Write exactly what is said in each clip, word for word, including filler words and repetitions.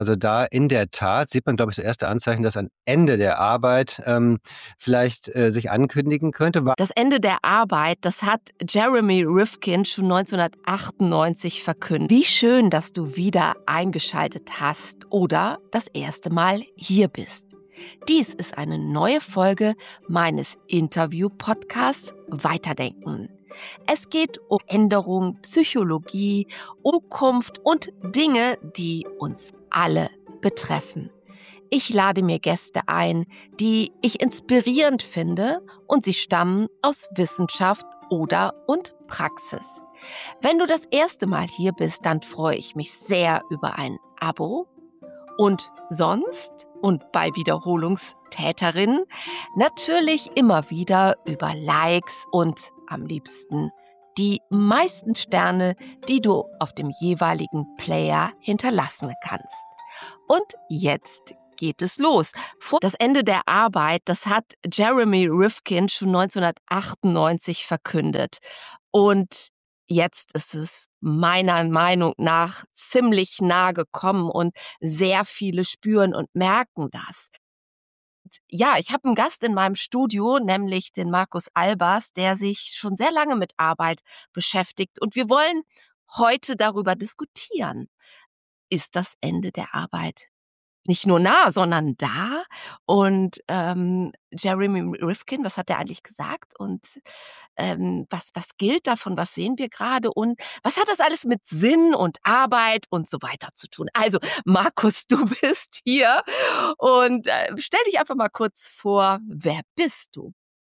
Also da in der Tat sieht man, glaube ich, so erste Anzeichen, dass ein Ende der Arbeit ähm, vielleicht äh, sich ankündigen könnte. Das Ende der Arbeit, das hat Jeremy Rifkin schon neunzehnhundertachtundneunzig verkündet. Wie schön, dass du wieder eingeschaltet hast oder das erste Mal hier bist. Dies ist eine neue Folge meines Interview-Podcasts Weiterdenken. Es geht um Änderung, Psychologie, Zukunft und Dinge, die uns alle betreffen. Ich lade mir Gäste ein, die ich inspirierend finde und sie stammen aus Wissenschaft oder und Praxis. Wenn du das erste Mal hier bist, dann freue ich mich sehr über ein Abo und sonst und bei Wiederholungstäterinnen natürlich immer wieder über Likes und am liebsten die meisten Sterne, die du auf dem jeweiligen Player hinterlassen kannst. Und jetzt geht es los. Das Ende der Arbeit, das hat Jeremy Rifkin schon neunzehnhundertachtundneunzig verkündet. Und jetzt ist es meiner Meinung nach ziemlich nah gekommen und sehr viele spüren und merken das. Ja, ich habe einen Gast in meinem Studio, nämlich den Markus Albers, der sich schon sehr lange mit Arbeit beschäftigt. Und wir wollen heute darüber diskutieren. Ist das Ende der Arbeit nicht nur nah, sondern da? Und ähm, Jeremy Rifkin, was hat er eigentlich gesagt? Und ähm, was, was gilt davon? Was sehen wir gerade? Und was hat das alles mit Sinn und Arbeit und so weiter zu tun? Also, Markus, du bist hier und äh, stell dich einfach mal kurz vor, wer bist du?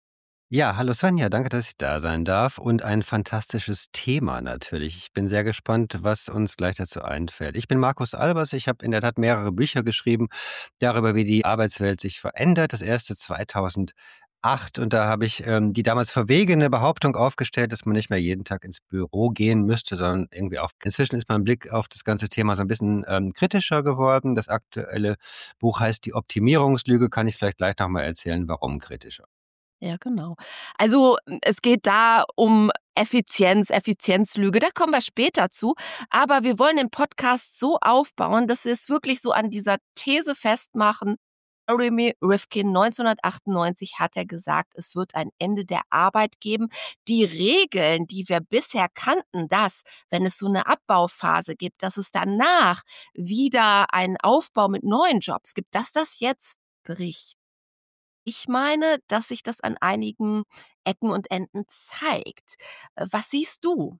Ja, hallo Svenja, danke, dass ich da sein darf und ein fantastisches Thema natürlich. Ich bin sehr gespannt, was uns gleich dazu einfällt. Ich bin Markus Albers, ich habe in der Tat mehrere Bücher geschrieben darüber, wie die Arbeitswelt sich verändert. Das erste zweitausendacht und da habe ich ähm, die damals verwegene Behauptung aufgestellt, dass man nicht mehr jeden Tag ins Büro gehen müsste, sondern irgendwie auf. Inzwischen ist mein Blick auf das ganze Thema so ein bisschen ähm, kritischer geworden. Das aktuelle Buch heißt Die Optimierungslüge, kann ich vielleicht gleich nochmal erzählen, warum kritischer. Ja, genau. Also es geht da um Effizienz, Effizienzlüge, da kommen wir später zu. Aber wir wollen den Podcast so aufbauen, dass wir es wirklich so an dieser These festmachen. Jeremy Rifkin, neunzehnhundertachtundneunzig hat er gesagt, es wird ein Ende der Arbeit geben. Die Regeln, die wir bisher kannten, dass, wenn es so eine Abbauphase gibt, dass es danach wieder einen Aufbau mit neuen Jobs gibt, dass das jetzt bricht. Ich meine, dass sich das an einigen Ecken und Enden zeigt. Äh, Was siehst du?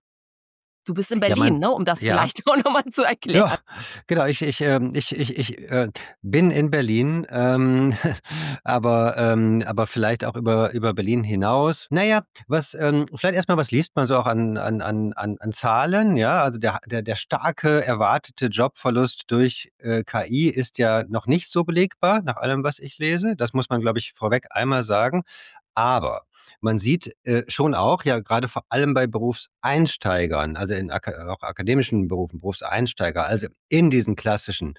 Du bist in Ja, mein, Berlin, ne? Um das ja. vielleicht auch nochmal zu erklären. Ja, genau. Ich, ich, ähm, ich, ich, ich äh, bin in Berlin, ähm, aber, ähm, aber vielleicht auch über, über Berlin hinaus. Naja, was, ähm, vielleicht erstmal, was liest man so auch an, an, an, an an Zahlen? Ja, also der, der, der starke erwartete Jobverlust durch äh, K I ist ja noch nicht so belegbar, nach allem, was ich lese. Das muss man, glaube ich, vorweg einmal sagen. Aber man sieht äh, schon auch, ja, gerade vor allem bei Berufseinsteigern, also in aka- auch akademischen Berufen, Berufseinsteiger, also in diesen klassischen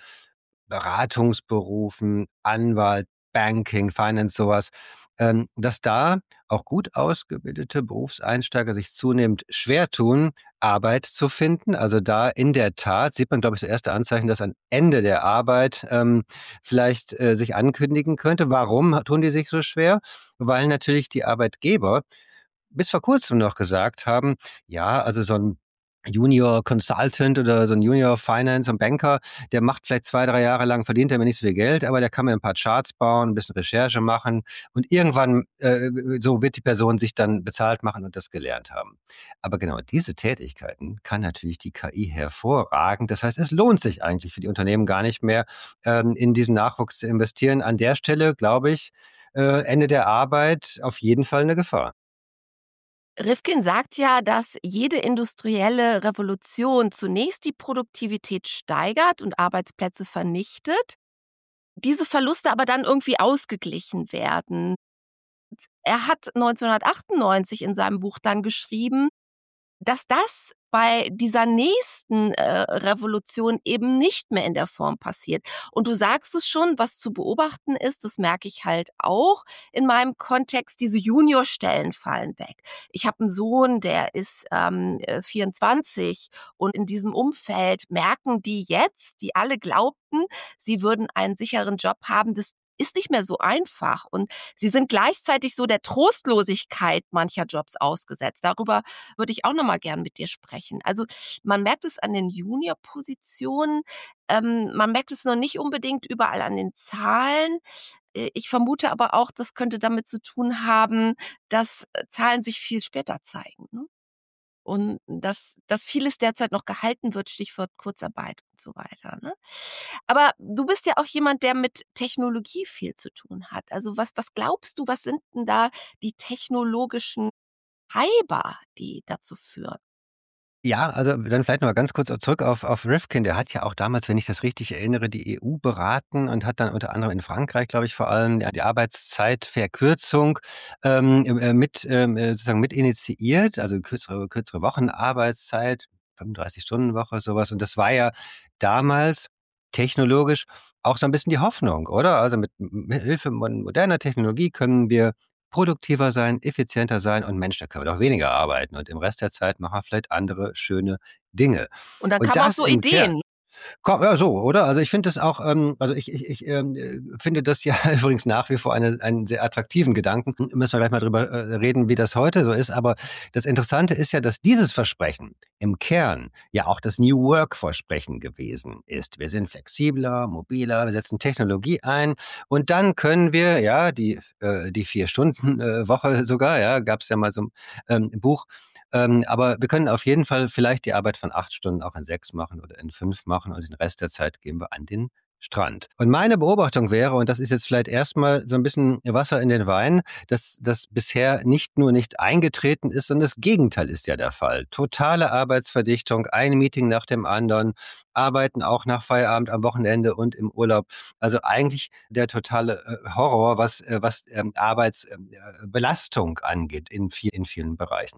Beratungsberufen, Anwalt, Banking, Finance, sowas, ähm, dass da auch gut ausgebildete Berufseinsteiger sich zunehmend schwer tun, Arbeit zu finden. Also da in der Tat sieht man, glaube ich, so erste Anzeichen, dass ein Ende der Arbeit ähm, vielleicht äh, sich ankündigen könnte. Warum tun die sich so schwer? Weil natürlich die Arbeitgeber bis vor kurzem noch gesagt haben, ja, also so ein Junior Consultant oder so ein Junior Finance und Banker, der macht vielleicht zwei, drei Jahre lang, verdient er mir nicht so viel Geld, aber der kann mir ein paar Charts bauen, ein bisschen Recherche machen und irgendwann äh, so wird die Person sich dann bezahlt machen und das gelernt haben. Aber genau diese Tätigkeiten kann natürlich die K I hervorragend. Das heißt, es lohnt sich eigentlich für die Unternehmen gar nicht mehr, ähm, in diesen Nachwuchs zu investieren. An der Stelle, glaube ich, äh, Ende der Arbeit auf jeden Fall eine Gefahr. Rifkin sagt ja, dass jede industrielle Revolution zunächst die Produktivität steigert und Arbeitsplätze vernichtet, diese Verluste aber dann irgendwie ausgeglichen werden. Er hat neunzehnhundertachtundneunzig in seinem Buch dann geschrieben, dass das bei dieser nächsten äh, Revolution eben nicht mehr in der Form passiert. Und du sagst es schon, was zu beobachten ist, das merke ich halt auch in meinem Kontext, diese Juniorstellen fallen weg. Ich habe einen Sohn, der ist ähm, äh, vierundzwanzig und in diesem Umfeld merken die jetzt, die alle glaubten, sie würden einen sicheren Job haben, das ist nicht mehr so einfach. Und sie sind gleichzeitig so der Trostlosigkeit mancher Jobs ausgesetzt. Darüber würde ich auch noch mal gern mit dir sprechen. Also man merkt es an den Junior-Positionen, ähm, man merkt es noch nicht unbedingt überall an den Zahlen. Äh, Ich vermute aber auch, das könnte damit zu tun haben, dass äh, Zahlen sich viel später zeigen. Ne? Und dass, dass vieles derzeit noch gehalten wird, Stichwort Kurzarbeit und so weiter. Ne? Aber du bist ja auch jemand, der mit Technologie viel zu tun hat. Also was, was glaubst du, was sind denn da die technologischen Treiber, die dazu führen? Ja, also dann vielleicht noch mal ganz kurz zurück auf auf Rifkin. Der hat ja auch damals, wenn ich das richtig erinnere, die E U beraten und hat dann unter anderem in Frankreich, glaube ich, vor allem ja die Arbeitszeitverkürzung ähm, äh, mit ähm, äh, sozusagen mit initiiert, also kürzere kürzere Wochenarbeitszeit, fünfunddreißig-Stunden-Woche, sowas. Und das war ja damals technologisch auch so ein bisschen die Hoffnung, oder? Also mit mit Hilfe mon moderner Technologie können wir produktiver sein, effizienter sein und Mensch, da können wir doch weniger arbeiten und im Rest der Zeit machen wir vielleicht andere schöne Dinge. Und dann Und kamen auch das so im Kern Ideen. Ko ja, so, oder? Also, ich finde das auch, ähm also, ich ich ich, ähm, äh, finde das ja übrigens nach wie vor eine einen sehr attraktiven Gedanken. Müssen wir gleich mal drüber, äh, reden, wie das heute so ist. Aber das Interessante ist ja, dass dieses Versprechen im Kern ja auch das New Work-Versprechen gewesen ist. Wir sind flexibler, mobiler, wir setzen Technologie ein und dann können wir, ja, die äh, die Vier-Stunden-Woche sogar, ja, gab's ja mal so 'n, ähm, Buch, ähm, aber wir können auf jeden Fall vielleicht die Arbeit von acht Stunden auch in sechs machen oder in fünf machen und den Rest der Zeit gehen wir an den Strand. Und meine Beobachtung wäre, und das ist jetzt vielleicht erstmal so ein bisschen Wasser in den Wein, dass das bisher nicht nur nicht eingetreten ist, sondern das Gegenteil ist ja der Fall. Totale Arbeitsverdichtung, ein Meeting nach dem anderen, arbeiten auch nach Feierabend am Wochenende und im Urlaub. Also eigentlich der totale äh, Horror, was, äh, was ähm, Arbeitsbelastung angeht in, viel, in vielen Bereichen.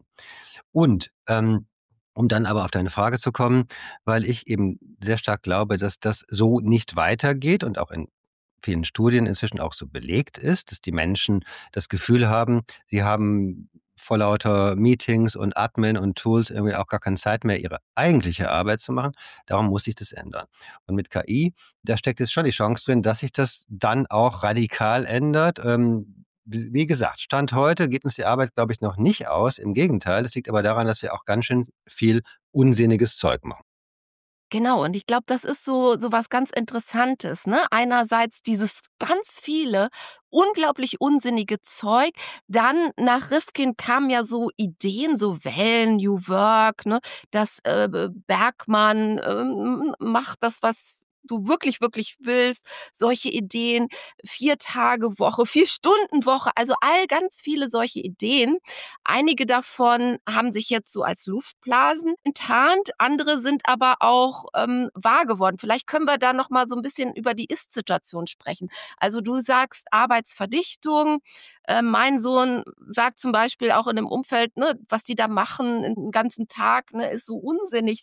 Und ähm, um dann aber auf deine Frage zu kommen, weil ich eben sehr stark glaube, dass das so nicht weitergeht und auch in vielen Studien inzwischen auch so belegt ist, dass die Menschen das Gefühl haben, sie haben vor lauter Meetings und Admin und Tools irgendwie auch gar keine Zeit mehr, ihre eigentliche Arbeit zu machen. Darum muss sich das ändern. Und mit K I, da steckt jetzt schon die Chance drin, dass sich das dann auch radikal ändert. Ähm, wie wie gesagt, Stand heute geht uns die Arbeit, glaube ich, noch nicht aus. Im Gegenteil, das liegt aber daran, dass wir auch ganz schön viel unsinniges Zeug machen. Genau, und ich glaube, das ist so so was ganz Interessantes, ne? Einerseits dieses ganz viele, unglaublich unsinnige Zeug. Dann nach Rifkin kamen ja so Ideen, so Wellen, New Work, ne? Das, äh, B Bergmann, ähm, macht das, was du wirklich, wirklich willst. Solche Ideen, Vier-Tage-Woche, Vier-Stunden-Woche, also all ganz viele solche Ideen. Einige davon haben sich jetzt so als Luftblasen enttarnt, andere sind aber auch ähm, wahr geworden. Vielleicht können wir da noch mal so ein bisschen über die Ist-Situation sprechen. Also du sagst Arbeitsverdichtung. Äh, mein Sohn sagt zum Beispiel auch in dem Umfeld, ne, was die da machen den ganzen Tag, ne, ist so unsinnig,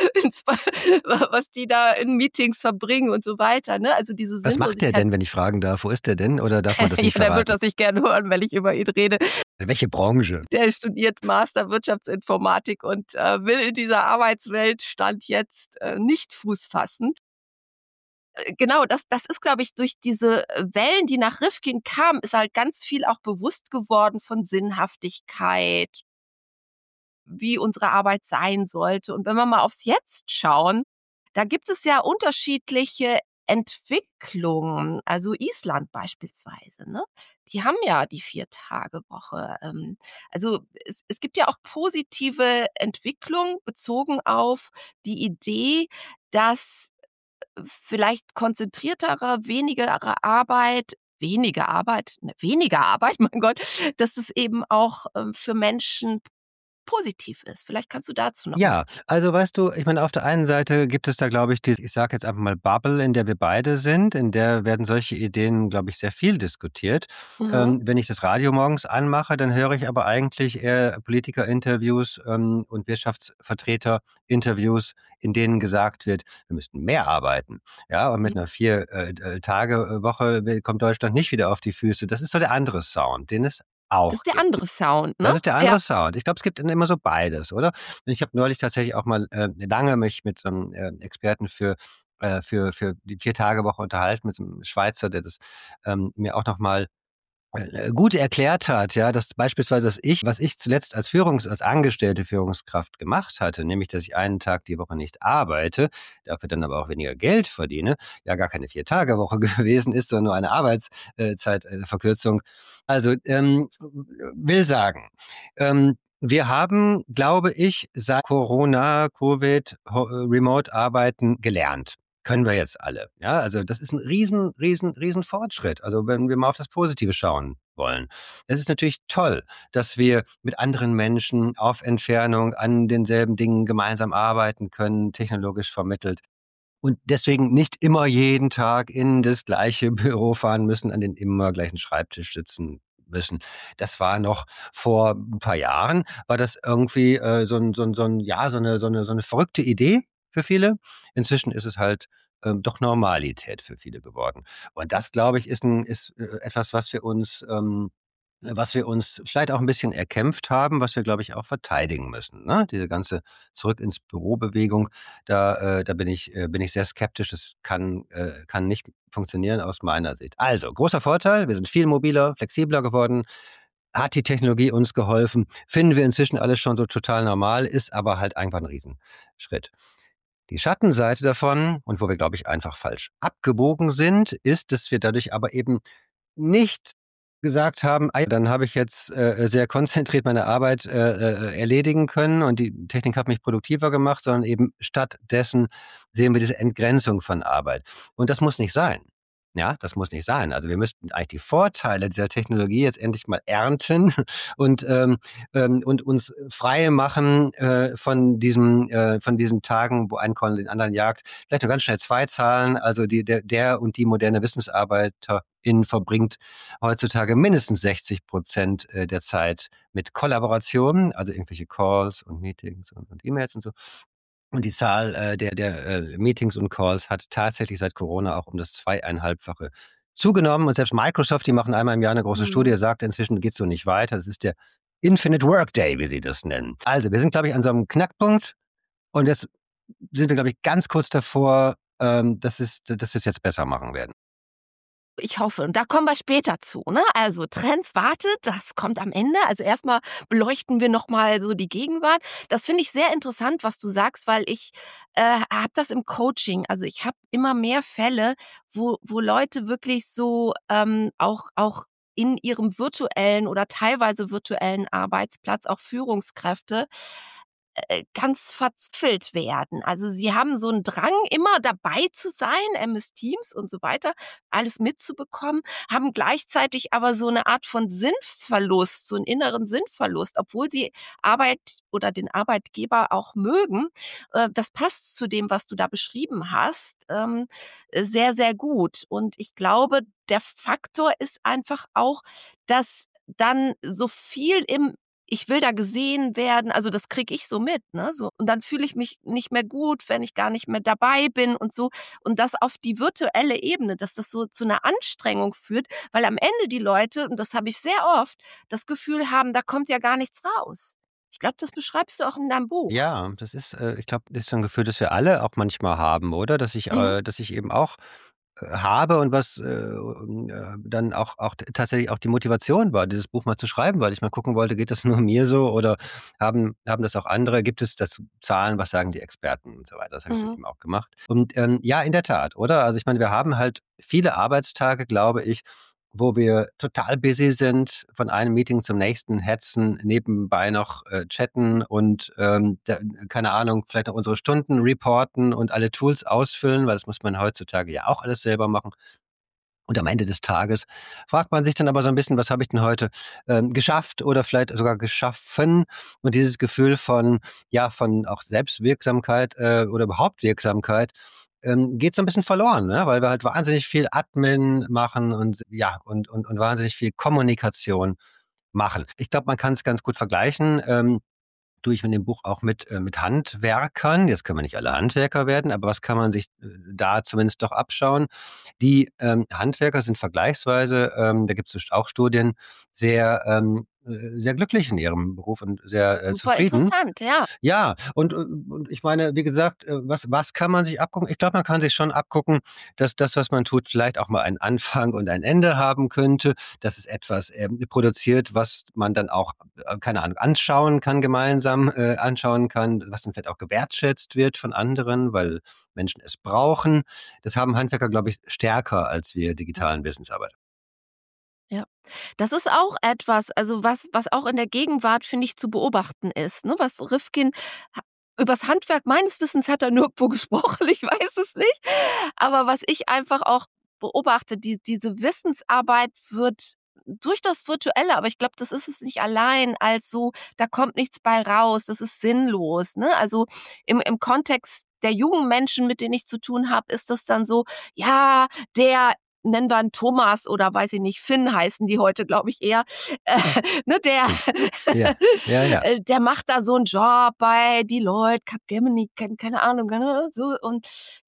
was die da in Meetings verbringen und so weiter. Ne? Also diese Was macht der Sinnlosigkeit. denn, wenn ich fragen darf? Wo ist der denn oder darf man das Ja, nicht der wird verraten? das nicht gerne hören, wenn ich über ihn rede. Welche Branche? Der studiert Master Wirtschaftsinformatik und äh, will in dieser Arbeitswelt Stand jetzt äh, nicht Fuß fassen. Äh, Genau, das, das ist, glaube ich, durch diese äh, Wellen, die nach Rifkin kamen, ist halt ganz viel auch bewusst geworden von Sinnhaftigkeit, wie unsere Arbeit sein sollte. Und wenn wir mal aufs Jetzt schauen, da gibt es ja unterschiedliche Entwicklungen. Also Island beispielsweise, ne? Die haben ja die Vier-Tage-Woche. Ähm, also es, es gibt ja auch positive Entwicklung bezogen auf die Idee, dass vielleicht konzentriertere, weniger Arbeit weniger Arbeit, ne, weniger Arbeit, mein Gott, dass es eben auch ähm, für Menschen positiv ist. Vielleicht kannst du dazu noch Ja, also weißt du, ich meine, auf der einen Seite gibt es da, glaube ich, die, ich sage jetzt einfach mal Bubble, in der wir beide sind, in der werden solche Ideen, glaube ich, sehr viel diskutiert. Mhm. Ähm, wenn ich das Radio morgens anmache, dann höre ich aber eigentlich eher Politiker-Interviews ähm, und Wirtschaftsvertreter-Interviews, in denen gesagt wird, wir müssten mehr arbeiten. Ja, und mit einer Vier-Tage-Woche kommt Deutschland nicht wieder auf die Füße. Das ist so der andere Sound, den es Das auch ist der gibt. andere Sound, ne? Das ist der Ja. andere Sound. Ich glaube, es gibt immer so beides, oder? Ich habe neulich tatsächlich auch mal äh, lange mich mit so einem äh, Experten für äh, für für die Vier-Tage-Woche unterhalten, mit so einem Schweizer, der das ähm, mir auch noch mal äh, gut erklärt hat, ja, dass beispielsweise dass ich, was ich zuletzt als Führungs als angestellte Führungskraft gemacht hatte, nämlich, dass ich einen Tag die Woche nicht arbeite, dafür dann aber auch weniger Geld verdiene, ja gar keine Vier-Tage-Woche gewesen ist, sondern nur eine Arbeitszeitverkürzung. Also, ähm, will sagen, ähm, wir haben, glaube ich, seit Corona, Covid, Ho Remote-Arbeiten gelernt. Können wir jetzt alle. Ja, also das ist ein riesen, riesen, riesen Fortschritt. Also wenn wir mal auf das Positive schauen wollen. Es ist natürlich toll, dass wir mit anderen Menschen auf Entfernung an denselben Dingen gemeinsam arbeiten können, technologisch vermittelt. Und deswegen nicht immer jeden Tag in das gleiche Büro fahren müssen, an den immer gleichen Schreibtisch sitzen müssen. Das war noch vor ein paar Jahren, war das irgendwie äh, so ein, so ein, so ein, ja, so eine, so eine, so eine verrückte Idee für viele. Inzwischen ist es halt ähm, doch Normalität für viele geworden. Und das, glaube ich, ist ein, ist äh, etwas, was wir uns ähm, was wir uns vielleicht auch ein bisschen erkämpft haben, was wir, glaube ich, auch verteidigen müssen, ne? Diese ganze Zurück ins Büro-Bewegung, da äh, da bin ich äh, bin ich sehr skeptisch. Das kann äh, kann nicht funktionieren aus meiner Sicht. Also, großer Vorteil, wir sind viel mobiler, flexibler geworden. Hat die Technologie uns geholfen? Finden wir inzwischen alles schon so total normal, ist aber halt einfach ein Riesenschritt. Die Schattenseite davon und wo wir, glaube ich, einfach falsch abgebogen sind, ist, dass wir dadurch aber eben nicht gesagt haben: „Ah, dann habe ich jetzt, äh, sehr konzentriert meine Arbeit, äh, äh, erledigen können und die Technik hat mich produktiver gemacht“, sondern eben stattdessen sehen wir diese Entgrenzung von Arbeit. Und das muss nicht sein. Ja, das muss nicht sein. Also, wir müssten eigentlich die Vorteile dieser Technologie jetzt endlich mal ernten und, ähm, ähm, und uns frei machen, äh, von diesem äh, von diesen Tagen, wo ein Korn den anderen jagt. Vielleicht nur ganz schnell zwei Zahlen. Also, die der der und die moderne Wissensarbeiterin verbringt heutzutage mindestens sechzig Prozent äh, der Zeit mit Kollaboration, also irgendwelche Calls und Meetings und, und E-Mails und so. Und die Zahl äh, der, der äh, Meetings und Calls hat tatsächlich seit Corona auch um das zweieinhalbfache zugenommen. Und selbst Microsoft, die machen einmal im Jahr eine große Mhm. Studie, sagt, inzwischen geht es so nicht weiter. Das ist der Infinite Workday, wie sie das nennen. Also wir sind, glaube ich, an so einem Knackpunkt. Und jetzt sind wir, glaube ich, ganz kurz davor, ähm, dass, es, dass wir es jetzt besser machen werden. Ich hoffe. Und da kommen wir später zu, ne? Also Trends wartet, das kommt am Ende. Also erstmal beleuchten wir noch mal so die Gegenwart. Das finde ich sehr interessant, was du sagst, weil ich äh, habe das im Coaching. Also ich habe immer mehr Fälle, wo wo Leute wirklich so ähm, auch auch in ihrem virtuellen oder teilweise virtuellen Arbeitsplatz, auch Führungskräfte, äh, ganz verzweifelt werden. Also sie haben so einen Drang, immer dabei zu sein, M S Teams und so weiter, alles mitzubekommen, haben gleichzeitig aber so eine Art von Sinnverlust, so einen inneren Sinnverlust, obwohl sie Arbeit oder den Arbeitgeber auch mögen. Äh, das passt zu dem, was du da beschrieben hast, ähm, äh, sehr, sehr gut. Und ich glaube, der Faktor ist einfach auch, dass dann so viel im ich will da gesehen werden, also das kriege ich so mit, ne, so. Und dann fühle ich mich nicht mehr gut, wenn ich gar nicht mehr dabei bin und so. Und das auf die virtuelle Ebene, dass das so zu 'ner Anstrengung führt, weil am Ende die Leute, und das habe ich sehr oft, das Gefühl haben, da kommt ja gar nichts raus. Ich glaube, das beschreibst du auch in deinem Buch. Ja, das ist, äh, ich glaube, das ist so ein Gefühl, das wir alle auch manchmal haben, oder? Dass ich, Mhm. äh, dass ich eben auch äh, habe und was äh, äh, dann auch, auch t- tatsächlich auch die Motivation war, dieses Buch mal zu schreiben, weil ich mal gucken wollte, geht das nur mir so oder haben, haben das auch andere? Gibt es dazu Zahlen, was sagen die Experten und so weiter? Das habe ich dann Mhm. eben auch gemacht. Und ähm, ja, in der Tat, oder? Also ich meine, wir haben halt viele Arbeitstage, glaube ich, wo wir total busy sind, von einem Meeting zum nächsten hetzen, nebenbei noch äh, chatten und ähm, da, keine Ahnung, vielleicht noch unsere Stunden reporten und alle Tools ausfüllen, weil das muss man heutzutage ja auch alles selber machen. Und am Ende des Tages fragt man sich dann aber so ein bisschen, was habe ich denn heute ähm, geschafft oder vielleicht sogar geschaffen? Und dieses Gefühl von, ja, von auch Selbstwirksamkeit äh, oder überhaupt Wirksamkeit ähm, geht so ein bisschen verloren, ne? Weil wir halt wahnsinnig viel Admin machen und ja, und, und, und wahnsinnig viel Kommunikation machen. Ich glaube, man kann es ganz gut vergleichen. Ähm, tue ich in dem Buch auch mit, äh, mit Handwerkern. Jetzt können wir nicht alle Handwerker werden, aber was kann man sich äh, da zumindest doch abschauen? Die ähm, Handwerker sind vergleichsweise, ähm, da gibt es auch Studien, sehr, ähm, äh, sehr glücklich in ihrem Beruf und sehr äh, Super zufrieden. interessant, ja. Ja, und, und ich meine, wie gesagt, äh, was, was kann man sich abgucken? Ich glaube, man kann sich schon abgucken, dass das, was man tut, vielleicht auch mal einen Anfang und ein Ende haben könnte, dass es etwas ähm, produziert, was man dann auch, äh, keine Ahnung, anschauen kann, gemeinsam äh, anschauen kann, was dann vielleicht auch gewertschätzt wird von anderen, weil Menschen es brauchen. Das haben Handwerker, glaube ich, stärker als wir digitalen Wissensarbeiter. Ja. Das ist auch etwas, also was was auch in der Gegenwart, finde ich, zu beobachten ist, ne? Was Rifkin ha übers Handwerk meines Wissens hat er nirgendwo gesprochen, ich weiß es nicht. Aber was ich einfach auch beobachte, die diese Wissensarbeit wird durch das Virtuelle, aber ich glaube, das ist es nicht allein, als so, da kommt nichts bei raus, das ist sinnlos, ne? Also, im im Kontext der jungen Menschen, mit denen ich zu tun habe, ist das dann so, ja, der nennen wir ihn Thomas oder weiß ich nicht, Finn heißen die heute, glaube ich eher, äh, ne, der Stimmt. Ja, ja, ja. äh, der macht da so einen Job bei Deloitte, Capgemini, keine keine Ahnung, ne, so und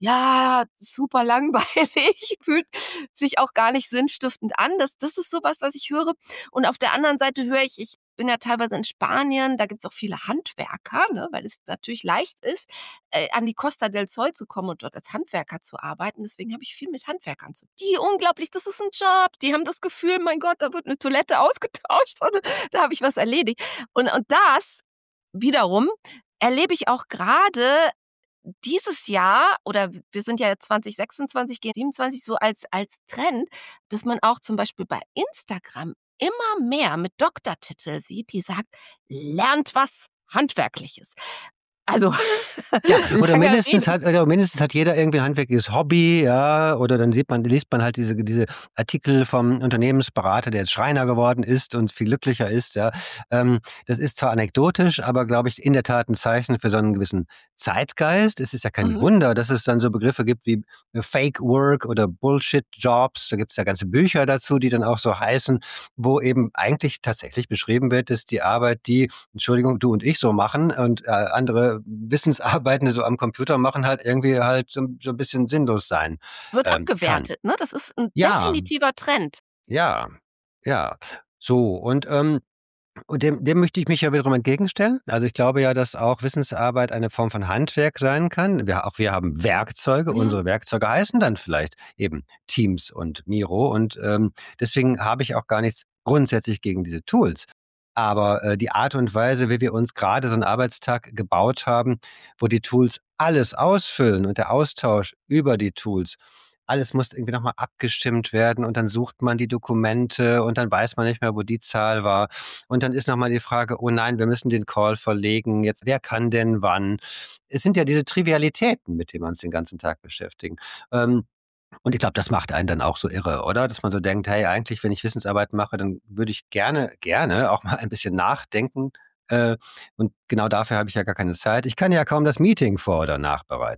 ja, super langweilig, fühlt sich auch gar nicht sinnstiftend an. Das das ist so was, was ich höre. Und auf der anderen Seite höre ich, ich bin ja teilweise in Spanien, da gibt's auch viele Handwerker, ne, weil es natürlich leicht ist, äh, an die Costa del Sol zu kommen und dort als Handwerker zu arbeiten. Deswegen habe ich viel mit Handwerkern zu tun. Die unglaublich, das ist ein Job. Die haben das Gefühl, mein Gott, da wird eine Toilette ausgetauscht und da habe ich was erledigt. Und und das wiederum erlebe ich auch gerade dieses Jahr, oder wir sind ja jetzt zwanzig sechsundzwanzig, gehen siebenundzwanzig, so als als Trend, dass man auch zum Beispiel bei Instagram immer mehr mit Doktortitel sieht, die sagt: „Lernt was Handwerkliches." Also, Ja, oder langer mindestens Rede. hat oder mindestens hat jeder irgendwie ein handwerkliches Hobby, ja, oder dann sieht man liest man halt diese diese Artikel vom Unternehmensberater, der jetzt Schreiner geworden ist und viel glücklicher ist, ja. Ähm, das ist zwar anekdotisch, aber glaube ich in der Tat ein Zeichen für so einen gewissen Zeitgeist. Es ist ja kein Mhm. Wunder, dass es dann so Begriffe gibt wie äh, Fake Work oder Bullshit Jobs. Da gibt's ja ganze Bücher dazu, die dann auch so heißen, wo eben eigentlich tatsächlich beschrieben wird, dass die Arbeit, die, Entschuldigung, du und ich so machen und äh, andere Wissensarbeitende so am Computer machen, halt irgendwie halt so, so ein bisschen sinnlos sein Wird ähm, kann. abgewertet, ne? Das ist 'n Ja, definitiver Trend. ja, ja. So, und ähm, und dem, dem möchte ich mich ja wiederum entgegenstellen. Also ich glaube ja, dass auch Wissensarbeit eine Form von Handwerk sein kann. Wir, auch wir haben Werkzeuge. Mhm. Unsere Werkzeuge heißen dann vielleicht eben Teams und Miro. Und ähm, deswegen habe ich auch gar nichts grundsätzlich gegen diese Tools. Aber äh, die Art und Weise, wie wir uns gerade so einen Arbeitstag gebaut haben, wo die Tools alles ausfüllen und der Austausch über die Tools, alles muss irgendwie nochmal abgestimmt werden und dann sucht man die Dokumente und dann weiß man nicht mehr, wo die Zahl war. Und dann ist nochmal die Frage, oh nein, wir müssen den Call verlegen. Jetzt, wer kann denn wann? Es sind ja diese Trivialitäten, mit denen wir uns den ganzen Tag beschäftigen. Ähm, und ich glaube, das macht einen dann auch so irre, oder? Dass man so denkt, hey, eigentlich, wenn ich Wissensarbeit mache, dann würde ich gerne, gerne auch mal ein bisschen nachdenken. Äh, und genau dafür habe ich ja gar keine Zeit. Ich kann ja kaum das Meeting vor- oder nachbereiten.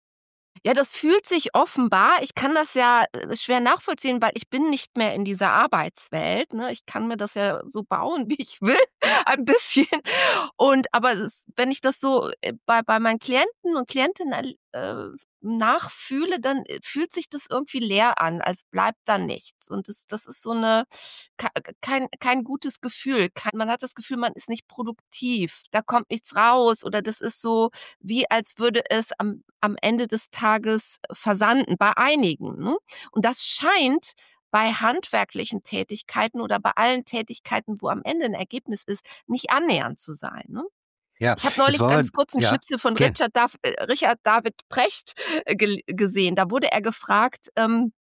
Ja, das fühlt sich offenbar, ich kann das ja äh, schwer nachvollziehen, weil ich bin nicht mehr in dieser Arbeitswelt, ne? Ich kann mir das ja so bauen, wie ich will, ein bisschen. Und aber es, wenn ich das so äh, bei bei meinen Klienten und Klientinnen äh, nachfühle, dann äh, fühlt sich das irgendwie leer an, als bleibt da nichts. Und das das ist so eine ka kein kein gutes Gefühl. Kein, man hat das Gefühl, man ist nicht produktiv. Da kommt nichts raus oder das ist so, wie als würde es am am Ende des Tages versanden, bei einigen, ne? Und das scheint bei handwerklichen Tätigkeiten oder bei allen Tätigkeiten, wo am Ende ein Ergebnis ist, nicht annähernd zu sein, ne? Ja, Ich habe jetzt neulich wollen ganz kurz 'n wir, ja, Schnipsel von gern. Richard Dav äh, Richard David Precht äh, gel gesehen. Da wurde er gefragt, ähm,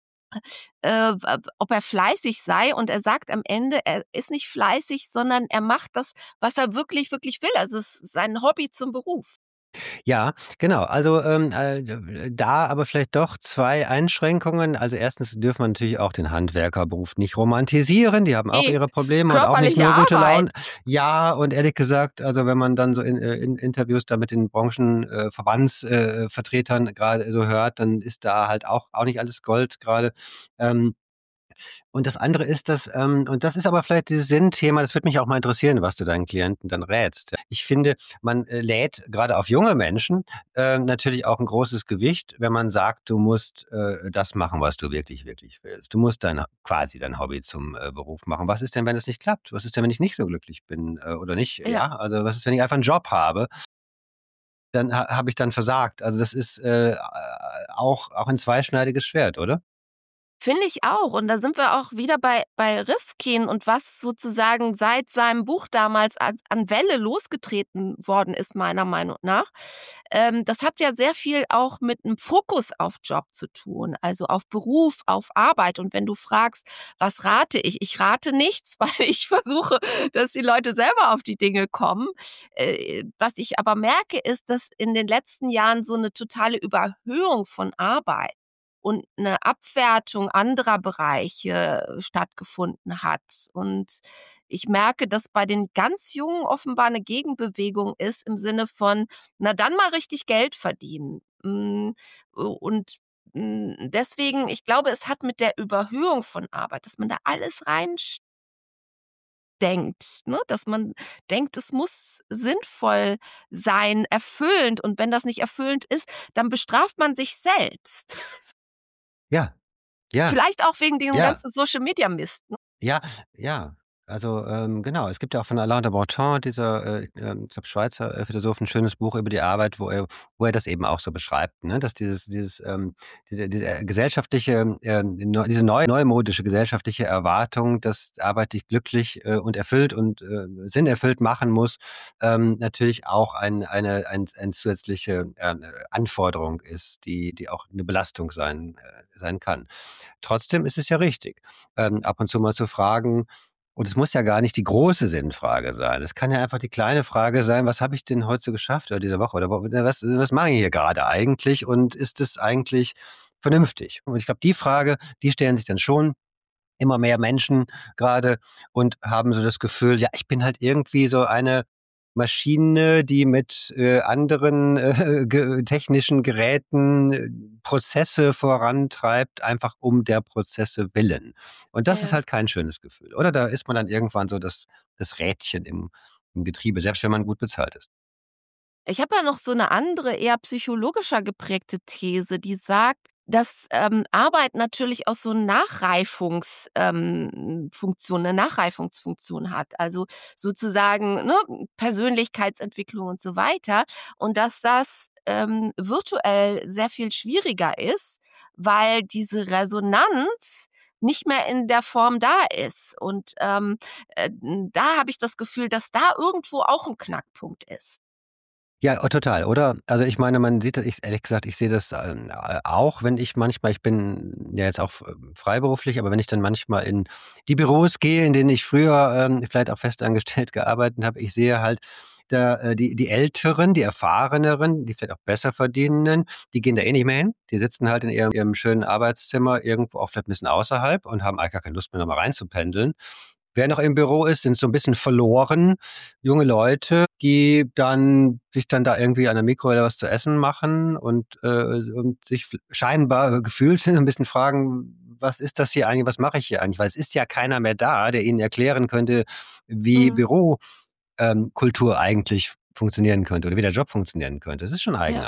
äh, w ob er fleißig sei, und er sagt am Ende, er ist nicht fleißig, sondern er macht das, was er wirklich, wirklich will. Also, es ist sein Hobby zum Beruf. Ja, genau. Also ähm, äh, da aber vielleicht doch zwei Einschränkungen. Also erstens dürfen wir natürlich auch den Handwerkerberuf nicht romantisieren. Die haben auch Ne, ihre Probleme und auch nicht körperliche nur gute Arbeit. Laune. Ja, und ehrlich gesagt, also wenn man dann so in, äh, in Interviews da mit den Branchenverbandsvertretern äh, Verbandsvertretern äh, Vertretern gerade so hört, dann ist da halt auch, auch nicht alles Gold gerade. Ähm, und das andere ist das, ähm, und das ist aber vielleicht dieses Sinnthema, das würde mich auch mal interessieren, was du deinen Klienten dann rätst. Ich finde, man äh, lädt gerade auf junge Menschen äh, natürlich auch ein großes Gewicht, wenn man sagt, du musst äh, das machen, was du wirklich, wirklich willst. Du musst dein quasi dein Hobby zum äh, Beruf machen. Was ist denn, wenn es nicht klappt? Was ist denn, wenn ich nicht so glücklich bin äh, oder nicht? Ja. Ja, also was ist, wenn ich einfach einen Job habe? Dann ha habe ich dann versagt. Also das ist äh, auch, auch ein zweischneidiges Schwert, oder? Finde ich auch. Und da sind wir auch wieder bei bei Rifkin und was sozusagen seit seinem Buch damals an an Welle losgetreten worden ist, meiner Meinung nach. Ähm, das hat ja sehr viel auch mit 'nem Fokus auf Job zu tun, also auf Beruf, auf Arbeit. Und wenn du fragst: „Was rate ich?“ Ich rate nichts, weil ich versuche, dass die Leute selber auf die Dinge kommen. Äh, was ich aber merke, ist, dass in den letzten Jahren so 'ne totale Überhöhung von Arbeit und 'ne Abwertung anderer Bereiche äh, stattgefunden hat. Und ich merke, dass bei den ganz Jungen offenbar 'ne Gegenbewegung ist im Sinne von: „Na, dann mal richtig Geld verdienen.“ Hm, und, hm, deswegen ich glaube, es hat mit der Überhöhung von Arbeit, dass man da alles reindenkt, ne? Dass man denkt, es muss sinnvoll sein, erfüllend. Und wenn das nicht erfüllend ist, dann bestraft man sich selbst. Ja, ja, Vielleicht auch wegen dem ja. ganzen Social Media Mist, ne? Ja, ja. Also, ähm, genau. Es gibt ja auch von Alain de Botton, dieser, äh, ähm, ich glaube, Schweizer äh, Philosoph, 'n schönes Buch über die Arbeit, wo er wo er das eben auch so beschreibt, ne? Dass dieses dieses, ähm diese diese äh, gesellschaftliche, ähm, neu diese neu neumodische gesellschaftliche Erwartung, dass Arbeit dich glücklich, äh, und erfüllt und, äh, sinnerfüllt machen muss, ähm, natürlich auch ein eine ein ein zusätzliche, ähm, äh, Anforderung ist, die die auch 'ne Belastung sein äh, sein kann. Trotzdem ist es ja richtig, ähm, ab und zu mal zu fragen und es muss ja gar nicht die große Sinnfrage sein. Es kann ja einfach die kleine Frage sein: „Was habe ich denn heute so geschafft oder diese Woche oder wo was was mache ich hier gerade eigentlich und ist es eigentlich vernünftig?“ Und ich glaube, die Frage, die stellen sich dann schon immer mehr Menschen gerade und haben so das Gefühl: „Ja, ich bin halt irgendwie so eine Maschine, die mit, äh, anderen, äh, ge technischen Geräten äh, Prozesse vorantreibt, einfach um der Prozesse willen.“ Und das ist Ja. halt kein schönes Gefühl, oder? Da ist man dann irgendwann so das das Rädchen im im Getriebe, selbst wenn man gut bezahlt ist. Ich habe ja noch so 'ne andere, eher psychologischer geprägte These, die sagt, dass, ähm, Arbeit natürlich auch so 'n Nachreifungs ähm, Funktion 'ne Nachreifungsfunktion hat, also sozusagen, ne, Persönlichkeitsentwicklung und so weiter. Und dass das, ähm, virtuell sehr viel schwieriger ist, weil diese Resonanz nicht mehr in der Form da ist. Und, ähm, äh, da habe ich das Gefühl, dass da irgendwo auch 'n Knackpunkt ist. Ja, oh, total, oder? Also, ich meine, man sieht das ich ehrlich gesagt, ich sehe das, ähm, äh, auch, wenn ich manchmal ich bin ja jetzt auch f freiberuflich, aber wenn ich dann manchmal in die Büros gehe, in denen ich früher, ähm, vielleicht auch festangestellt gearbeitet habe, ich sehe halt da, äh, die die Älteren, die Erfahreneren, die vielleicht auch besser Verdienenden, die gehen da eh nicht mehr hin. Die sitzen halt in ihrem ihrem schönen Arbeitszimmer irgendwo auch vielleicht 'n bisschen außerhalb und haben eigentlich gar keine Lust mehr, da mal reinzupendeln. Wer noch im Büro ist, sind so 'n bisschen verloren, junge Leute, die dann sich dann da irgendwie an der Mikrowelle was zu essen machen und, äh, und sich f scheinbar gefühlt so 'n bisschen fragen: „Was ist das hier eigentlich? Was mache ich hier eigentlich?“ Weil es ist ja keiner mehr da, der ihnen erklären könnte, wie Mhm. Büro ähm, Kultur eigentlich funktionieren könnte oder wie der Job funktionieren könnte. Das ist schon Ja. eigenar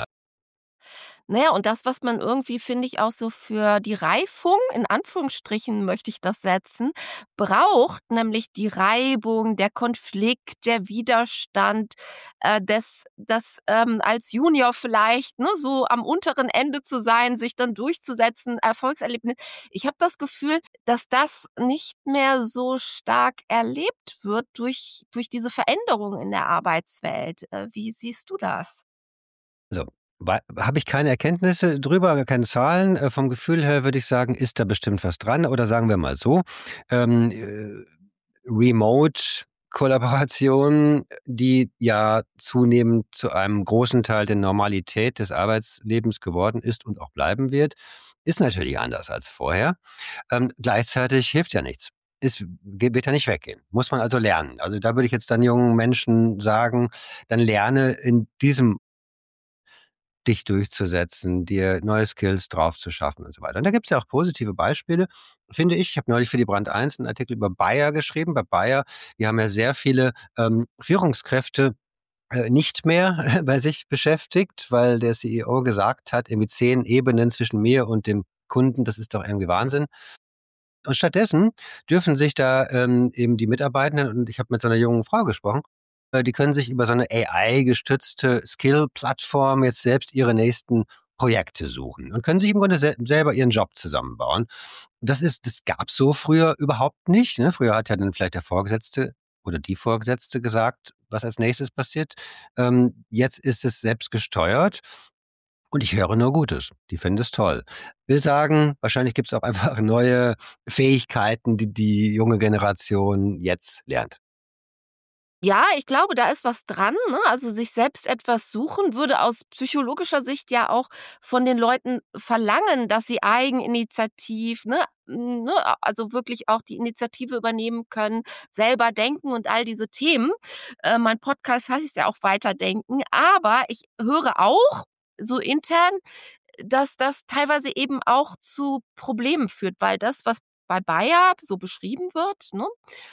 Na ja, und das, was man irgendwie, finde ich, auch so für die Reifung, in Anführungsstrichen möchte ich das setzen, braucht, nämlich die Reibung, der Konflikt, der Widerstand, äh, des das, ähm, als Junior vielleicht, ne, so am unteren Ende zu sein, sich dann durchzusetzen, Erfolgserlebnis. Ich habe das Gefühl, dass das nicht mehr so stark erlebt wird durch durch diese Veränderung in der Arbeitswelt. Äh, wie siehst du das? So, wei habe ich keine Erkenntnisse drüber, gar keine Zahlen. Äh, vom Gefühl her würde ich sagen, ist da bestimmt was dran oder sagen wir mal so, ähm, äh, Remote Kollaboration, die ja zunehmend zu einem großen Teil der Normalität des Arbeitslebens geworden ist und auch bleiben wird, ist natürlich anders als vorher. Ähm, gleichzeitig hilft ja nichts. Es wird ja nicht weggehen. Muss man also lernen. Also da würde ich jetzt dann jungen Menschen sagen, dann lerne in diesem dich durchzusetzen, dir neue Skills drauf zu schaffen und so weiter. Und da gibt's ja auch positive Beispiele, finde ich. Ich habe neulich für die Brand eins einen Artikel über Bayer geschrieben. Bei Bayer, die haben ja sehr viele ähm, Führungskräfte äh, nicht mehr bei sich beschäftigt, weil der C E O gesagt hat, irgendwie zehn Ebenen zwischen mir und dem Kunden, das ist doch irgendwie Wahnsinn. Und stattdessen dürfen sich da ähm, eben die Mitarbeitenden, und ich habe mit so einer jungen Frau gesprochen, äh, die können sich über so eine A I-gestützte Skill-Plattform jetzt selbst ihre nächsten Projekte suchen und können sich im Grunde sel selber ihren Job zusammenbauen. Das ist, das gab's so früher überhaupt nicht. Ne? Früher hat ja dann vielleicht der Vorgesetzte oder die Vorgesetzte gesagt, was als nächstes passiert. Ähm, jetzt ist es selbst gesteuert und ich höre nur Gutes. Die finden es toll. Will sagen, wahrscheinlich gibt es auch einfach neue Fähigkeiten, die die junge Generation jetzt lernt. Ja, ich glaube, da ist was dran, ne? Also, sich selbst etwas suchen würde aus psychologischer Sicht ja auch von den Leuten verlangen, dass sie eigeninitiativ, ne, hm, ne, also wirklich auch die Initiative übernehmen können, selber denken und all diese Themen. Äh, mein Podcast heißt ja auch Weiterdenken, aber ich höre auch so intern, dass das teilweise eben auch zu Problemen führt, weil das, was bei Bayer so beschrieben wird, ne,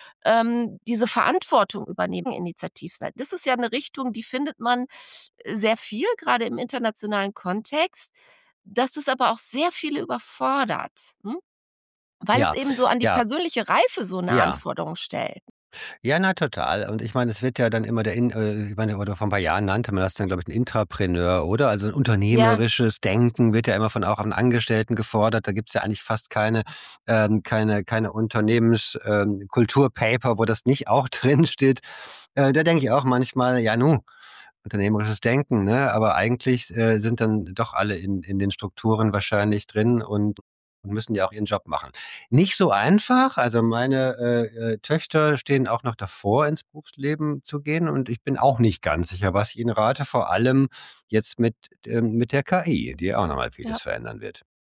ähm, diese Verantwortung übernehmen, initiativ sein. Das ist ja eine Richtung, die findet man äh, sehr viel, gerade im internationalen Kontext, dass das aber auch sehr viele überfordert, hm, weil es Ja, eben so an die ja, persönliche Reife so 'ne ja. Anforderung stellt. Ja, na total. Und ich meine, es wird ja dann immer der In äh, ich meine, oder vor ein paar Jahren nannte man das dann, glaube ich, 'n Intrapreneur, oder? Also 'n Ja, unternehmerisches Denken wird ja immer von auch an Angestellten gefordert. Da gibt's ja eigentlich fast keine ähm, keine keine Unternehmens ähm, Kulturpaper, wo das nicht auch drinsteht. Äh, da denke ich auch manchmal: „Ja nu, unternehmerisches Denken", ne? Aber eigentlich äh, sind dann doch alle in in den Strukturen wahrscheinlich drin und und müssen ja auch ihren Job machen. Nicht so einfach. Also meine äh, äh, Töchter stehen auch noch davor, ins Berufsleben zu gehen und ich bin auch nicht ganz sicher, was ich ihnen rate, vor allem jetzt mit ähm, mit der K I, die auch noch mal ja. vieles verändern wird.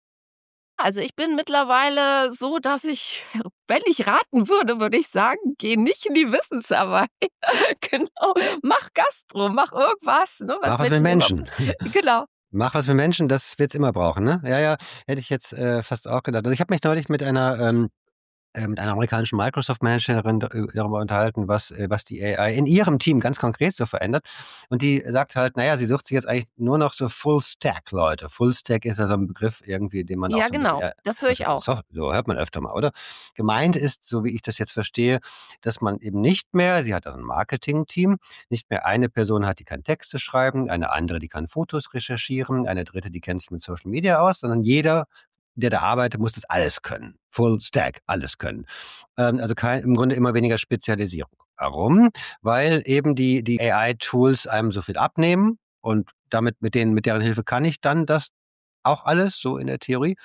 Also, ich bin mittlerweile so, dass ich wenn ich raten würde, würde ich sagen: „Geh nicht in die Wissensarbeit." Genau. Mach Gastro, mach irgendwas, ne, was Mach was mit Menschen immer Menschen. genau. Mach was mit Menschen, das wird's immer brauchen, ne? Ja, ja, hätte ich jetzt äh, fast auch gedacht. Also ich habe mich neulich mit einer ähm, äh, mit einer amerikanischen Microsoft-Managerin da äh, darüber unterhalten, was äh, was die A I in ihrem Team ganz konkret so verändert. Und die sagt halt, na ja, sie sucht sich jetzt eigentlich nur noch so Full-Stack-Leute. Full-Stack ist ja so ein Begriff irgendwie, den man auch Ja, so ein bisschen, genau. äh, Das höre also ich in auch. Soft so hört man öfter mal, oder? Gemeint ist, so wie ich das jetzt verstehe, dass man eben nicht mehr, sie hat also ein Marketing-Team, nicht mehr eine Person hat, die kann Texte schreiben, eine andere, die kann Fotos recherchieren, eine dritte, die kennt sich mit Social Media aus, sondern jeder, der da arbeitet, muss das alles können. Full Stack, alles können. Ähm, also kein, im Grunde immer weniger Spezialisierung. Warum? Weil eben die, die A I-Tools einem so viel abnehmen und damit, mit denen, mit deren Hilfe kann ich dann das auch alles, so in der Theorie.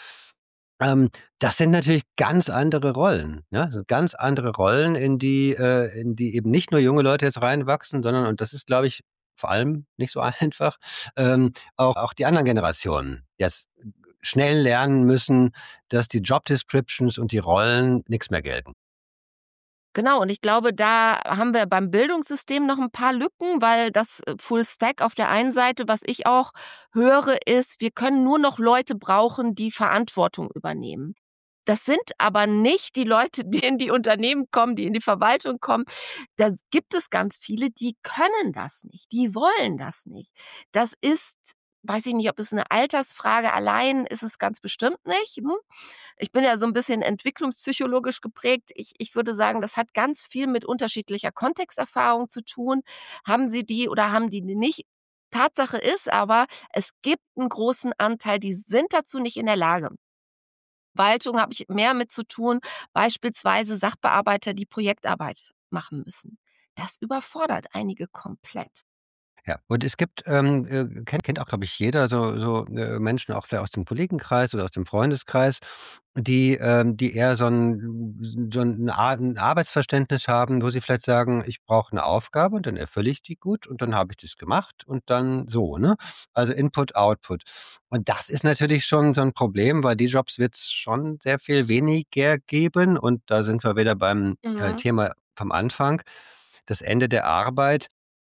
Ähm, das sind natürlich ganz andere Rollen, ne? Das sind ganz andere Rollen, in die, äh, in die eben nicht nur junge Leute jetzt reinwachsen, sondern, und das ist, glaube ich, vor allem nicht so einfach, ähm, auch, auch die anderen Generationen jetzt schnell lernen müssen, dass die Job Descriptions und die Rollen nichts mehr gelten. Genau, und ich glaube, da haben wir beim Bildungssystem noch ein paar Lücken, weil das, äh, Full Stack auf der einen Seite, was ich auch höre, ist, wir können nur noch Leute brauchen, die Verantwortung übernehmen. Das sind aber nicht die Leute, die in die Unternehmen kommen, die in die Verwaltung kommen. Da gibt es ganz viele, die können das nicht, die wollen das nicht. Das ist weiß ich nicht, ob es 'ne Altersfrage allein ist es ganz bestimmt nicht, hm? Ich bin ja so 'n bisschen entwicklungspsychologisch geprägt. Ich ich würde sagen, das hat ganz viel mit unterschiedlicher Kontexterfahrung zu tun. Haben sie die oder haben die die nicht? Tatsache ist aber, es gibt 'n großen Anteil, die sind dazu nicht in der Lage. Verwaltung habe ich mehr mit zu tun, beispielsweise Sachbearbeiter, die Projektarbeit machen müssen. Das überfordert einige komplett. Ja, und es gibt, ähm, äh, kennt kennt auch, glaube ich, jeder so so, äh, Menschen auch vielleicht aus dem Kollegenkreis oder aus dem Freundeskreis, die, ähm, die eher so ein, so ein, Ar- ein Arbeitsverständnis haben, wo sie vielleicht sagen, ich brauche eine Aufgabe und dann erfülle ich die gut und dann habe ich das gemacht und dann so, ne? Also Input, Output. Und das ist natürlich schon so ein Problem, weil die Jobs wird es schon sehr viel weniger geben und da sind wir wieder beim äh, Mhm. Thema vom Anfang. Das Ende der Arbeit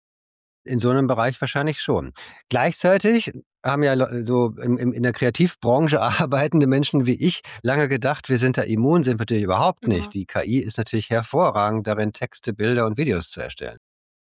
in so einem Bereich wahrscheinlich schon. Gleichzeitig haben ja Leu so im im in der Kreativbranche arbeitende Menschen wie ich lange gedacht, wir sind da immun, sind wir natürlich überhaupt Mhm. nicht. Die K I ist natürlich hervorragend darin, Texte, Bilder und Videos zu erstellen.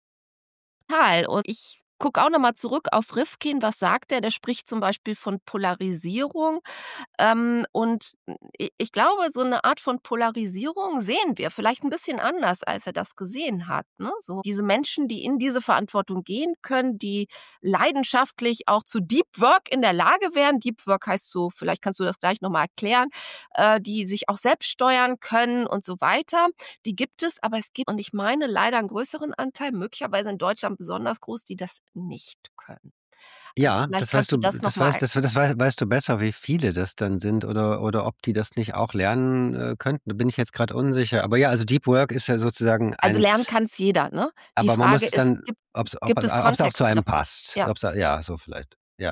Total. Und ich gucke auch noch mal zurück auf Rifkin. Was sagt er? Der spricht zum Beispiel von Polarisierung. Ähm, und i ich glaube, so eine Art von Polarisierung sehen wir vielleicht ein bisschen anders, als er das gesehen hat, ne? So diese Menschen, die in diese Verantwortung gehen können, die leidenschaftlich auch zu Deep Work in der Lage wären. Deep Work heißt so, vielleicht kannst du das gleich noch mal erklären, äh, die sich auch selbst steuern können und so weiter. Die gibt es, aber es gibt, und ich meine leider einen größeren Anteil, möglicherweise in Deutschland besonders groß, die das nicht können. Also, Ja, vielleicht das weißt kannst du du das noch das mal. weißt das das wei weißt du besser, wie viele das dann sind oder oder ob die das nicht auch lernen, äh, könnten. Da bin ich jetzt gerade unsicher. Aber ja, also Deep Work ist ja sozusagen Also, ein lernen kann's jeder, ne? Die aber man muss Frage es ist, dann gibt ob's ob gibt es ob's auch zu Kontexte einem dafür? passt. Ja. Ob's ja, so vielleicht. Ja.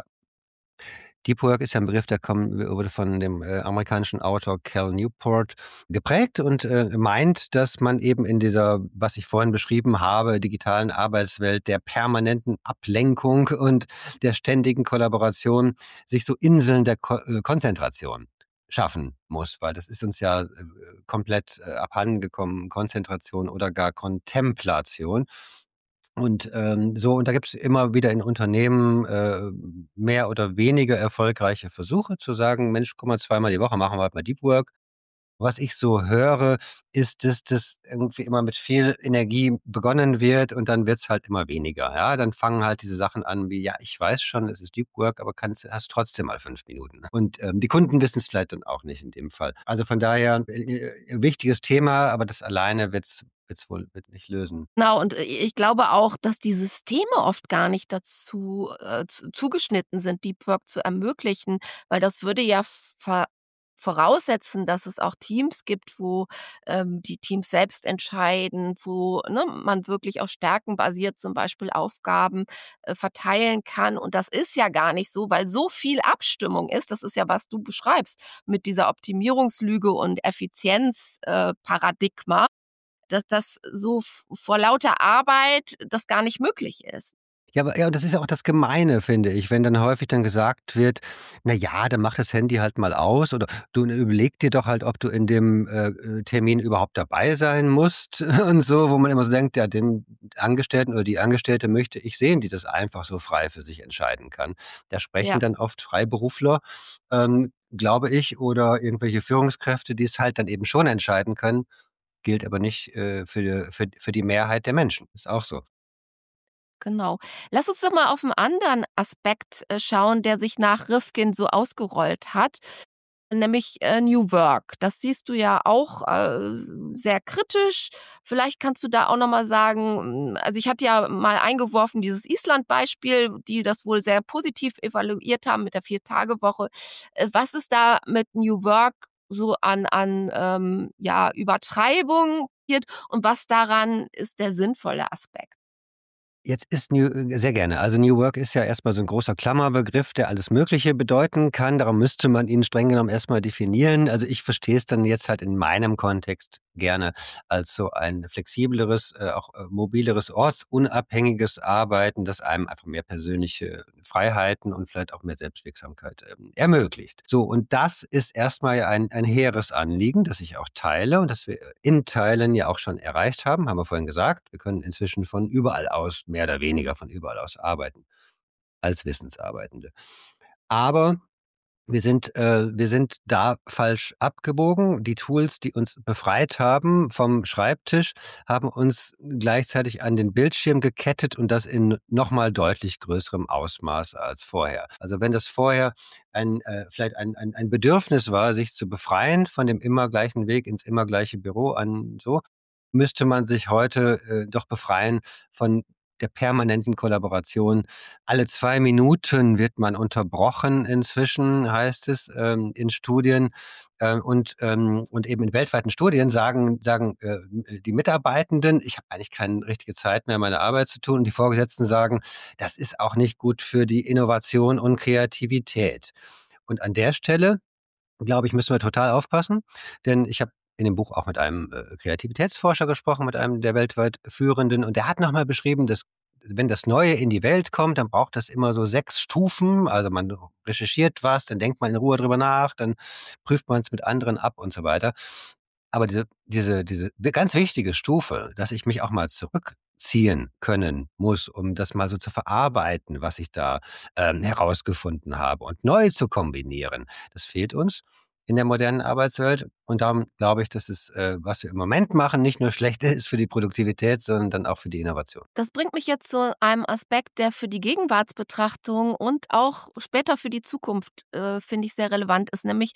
Deep Work ist ja ein Begriff, der kommt wurde von dem, äh, amerikanischen Autor Cal Newport geprägt und, äh, meint, dass man eben in dieser, was ich vorhin beschrieben habe, digitalen Arbeitswelt der permanenten Ablenkung und der ständigen Kollaboration sich so Inseln der Ko äh, Konzentration schaffen muss, weil das ist uns ja, äh, komplett, äh, abhandengekommen, Konzentration oder gar Kontemplation. Und, ähm, so und da gibt's immer wieder in Unternehmen, äh, mehr oder weniger erfolgreiche Versuche zu sagen: „Mensch, guck mal, zweimal die Woche machen wir halt mal Deep Work.“ Was ich so höre, ist, dass das irgendwie immer mit viel Energie begonnen wird und dann wird's halt immer weniger, ja? Dann fangen halt diese Sachen an wie: „Ja, ich weiß schon, es ist Deep Work, aber kannst hast trotzdem mal fünf Minuten.“ Und, ähm, die Kunden wissen's vielleicht dann auch nicht in dem Fall. Also, von daher, äh, äh, wichtiges Thema, aber das alleine wird's wird's wohl wird nicht lösen. Genau, und, äh, ich glaube auch, dass die Systeme oft gar nicht dazu, äh, zu zugeschnitten sind, Deep Work zu ermöglichen, weil das würde ja ver voraussetzen, dass es auch Teams gibt, wo, ähm, die Teams selbst entscheiden, wo, ne, man wirklich auf Stärken basiert zum Beispiel Aufgaben, äh, verteilen kann. Und das ist ja gar nicht so, weil so viel Abstimmung ist. Das ist ja, was du beschreibst mit dieser Optimierungslüge und Effizienz äh, Paradigma, dass das so v vor lauter Arbeit das gar nicht möglich ist. Ja, aber ja, und das ist ja auch das Gemeine, finde ich, wenn dann häufig dann gesagt wird: „Na ja, dann mach das Handy halt mal aus“ oder „Du überleg dir doch halt, ob du in dem, äh, äh, Termin überhaupt dabei sein musst“ und so, wo man immer so denkt, ja, den Angestellten oder die Angestellte möchte ich sehen, die das einfach so frei für sich entscheiden kann. Da sprechen Ja, dann oft Freiberufler, ähm, glaube ich, oder irgendwelche Führungskräfte, die es halt dann eben schon entscheiden können, gilt aber nicht, äh, für für für die Mehrheit der Menschen. Ist auch so. genau. Lass uns doch mal auf 'n anderen Aspekt, äh, schauen, der sich nach Rifkin so ausgerollt hat, nämlich, äh, New Work. Das siehst du ja auch, äh, sehr kritisch. Vielleicht kannst du da auch noch mal sagen, hm, also, ich hatte ja mal eingeworfen dieses Island-Beispiel, die das wohl sehr positiv evaluiert haben mit der Vier-Tage-Woche. Äh, was ist da mit New Work so an an, ähm, ja, Übertreibung passiert und was daran ist der sinnvolle Aspekt? Jetzt ist New äh, sehr gerne. Also, New Work ist ja erst mal so 'n großer Klammerbegriff, der alles Mögliche bedeuten kann. Darum müsste man ihn streng genommen erst mal definieren. Also, ich verstehe es dann jetzt halt in meinem Kontext gerne als so ein flexibleres, äh, auch, äh, mobileres, ortsunabhängiges Arbeiten, das einem einfach mehr persönliche Freiheiten und vielleicht auch mehr Selbstwirksamkeit, ähm, ermöglicht. So, und das ist erst mal ein ein hehres Anliegen, das ich auch teile und das wir in Teilen ja auch schon erreicht haben, haben wir vorhin gesagt. Wir können inzwischen von überall aus, mehr oder weniger von überall aus arbeiten als Wissensarbeitende. Aber wir sind äh, wir sind da falsch abgebogen. Die Tools, die uns befreit haben vom Schreibtisch, haben uns gleichzeitig an den Bildschirm gekettet und das in noch mal deutlich größerem Ausmaß als vorher. Also, wenn das vorher ein äh, vielleicht ein ein ein Bedürfnis war, sich zu befreien von dem immer gleichen Weg ins immer gleiche Büro an so, müsste man sich heute, äh, doch befreien von der permanenten Kollaboration. Alle zwei Minuten wird man unterbrochen inzwischen, heißt es ähm, in Studien. Äh, und, ähm, und eben in weltweiten Studien sagen, sagen äh, die Mitarbeitenden, ich habe eigentlich keine richtige Zeit mehr, meine Arbeit zu tun. Und die Vorgesetzten sagen, das ist auch nicht gut für die Innovation und Kreativität. Und an der Stelle, glaube ich, müssen wir total aufpassen, denn ich habe in dem Buch auch mit einem äh, Kreativitätsforscher gesprochen, mit einem der weltweit führenden, und der hat nochmal beschrieben, dass wenn das Neue in die Welt kommt, dann braucht das immer so sechs Stufen. Also man recherchiert was, dann denkt man in Ruhe drüber nach, dann prüft man es mit anderen ab und so weiter. Aber diese, diese, diese ganz wichtige Stufe, dass ich mich auch mal zurückziehen können muss, um das mal so zu verarbeiten, was ich da ähm, herausgefunden habe und neu zu kombinieren, das fehlt uns in der modernen Arbeitswelt. Und darum glaube ich, dass es, äh, was wir im Moment machen, nicht nur schlecht ist für die Produktivität, sondern dann auch für die Innovation. Das bringt mich jetzt zu einem Aspekt, der für die Gegenwartsbetrachtung und auch später für die Zukunft, äh, finde ich, sehr relevant ist, nämlich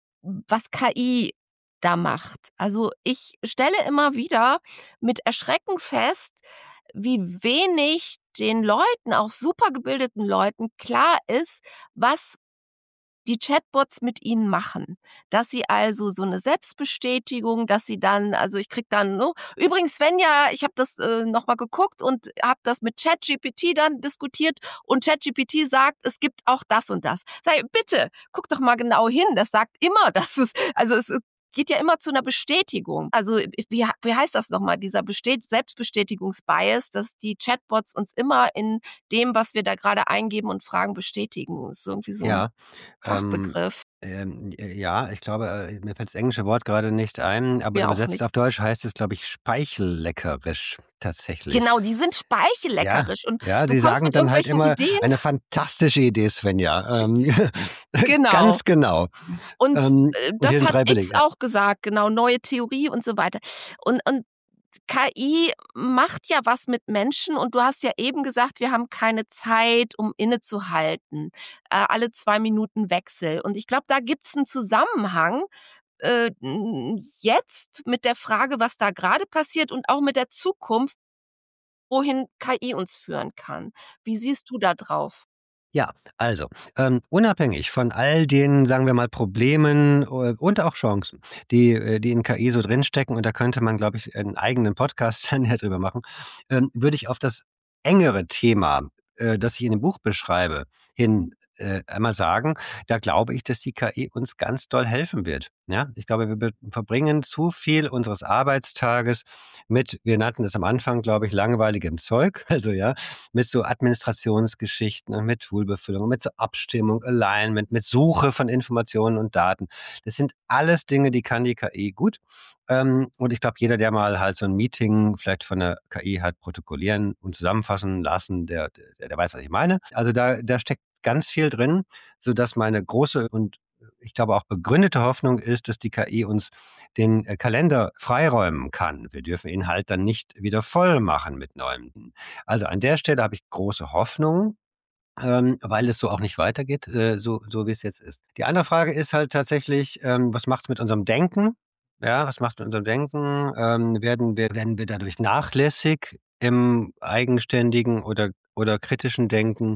was K I da macht. Also ich stelle immer wieder mit Erschrecken fest, wie wenig den Leuten, auch super gebildeten Leuten, klar ist, was die Chatbots mit ihnen machen. Dass sie also so eine Selbstbestätigung, dass sie dann also ich kriege dann, ne: „Übrigens, Svenja, ich habe das, äh, noch mal geguckt und habe das mit ChatGPT dann diskutiert und ChatGPT sagt, es gibt auch das und das.“ Sage ich: „Bitte, guck doch mal genau hin. Das sagt immer, dass es also es ist geht ja immer zu einer Bestätigung.“ Also, wie wie heißt das noch mal, dieser Bestät Selbstbestätigungsbias, dass die Chatbots uns immer in dem, was wir da gerade eingeben und fragen, bestätigen. Das ist irgendwie so 'n Ja, ähm, Fachbegriff. ähm, äh, ja, ich glaube, äh, mir fällt das englische Wort gerade nicht ein, aber Mir auch übersetzt nicht. auf Deutsch heißt es, glaube ich, speichelleckerisch tatsächlich. Genau, die sind Ja, speichelleckerisch und ja, du sie kommst sagen mit dann halt irgendwelchen immer Ideen. eine fantastische Idee, Svenja. Ähm, Genau. ganz genau. Und, Ähm, äh, und hier das sind hat drei X Belege. Ja, auch gesagt, genau, neue Theorie und so weiter. Und und K I macht ja was mit Menschen und du hast ja eben gesagt, wir haben keine Zeit, um innezuhalten. Äh, alle zwei Minuten Wechsel. Und ich glaube, da gibt's 'n Zusammenhang, äh, n jetzt mit der Frage, was da grade passiert und auch mit der Zukunft, wohin K I uns führen kann. Wie siehst du da drauf? ja, also, ähm, unabhängig von all den, sagen wir mal, Problemen äh, und auch Chancen, die, äh, die in K I so drinstecken, und da könnte man, glaube ich, einen eigenen Podcast dann ja drüber machen, ähm, würde ich auf das engere Thema, äh, das ich in dem Buch beschreibe, hin äh, einmal sagen, da glaube ich, dass die K I uns ganz doll helfen wird. Ja, ich glaube, wir be verbringen zu viel unseres Arbeitstages mit, wir nannten es am Anfang, glaube ich, langweiligem Zeug, also ja, mit so Administrationsgeschichten und mit Toolbefüllung, mit so Abstimmung, Alignment, mit Suche von Informationen und Daten. Das sind alles Dinge, die kann die K I gut. Ähm, und ich glaube, jeder, der mal halt so ein Meeting vielleicht von der K I hat protokollieren und zusammenfassen lassen, der, der, der weiß, was ich meine. Also da, da steckt ganz viel drin, sodass meine große und ich glaube auch begründete Hoffnung ist, dass die K I uns den äh, Kalender freiräumen kann. Wir dürfen ihn halt dann nicht wieder voll machen mit neuen. Also an der Stelle habe ich große Hoffnung, ähm, weil es so auch nicht weitergeht, äh, so, so wie es jetzt ist. Die andere Frage ist halt tatsächlich, ähm, was macht es mit unserem Denken? Ja, was macht mit unserem Denken? Ähm, werden wir, werden wir dadurch nachlässig im eigenständigen oder, oder kritischen Denken?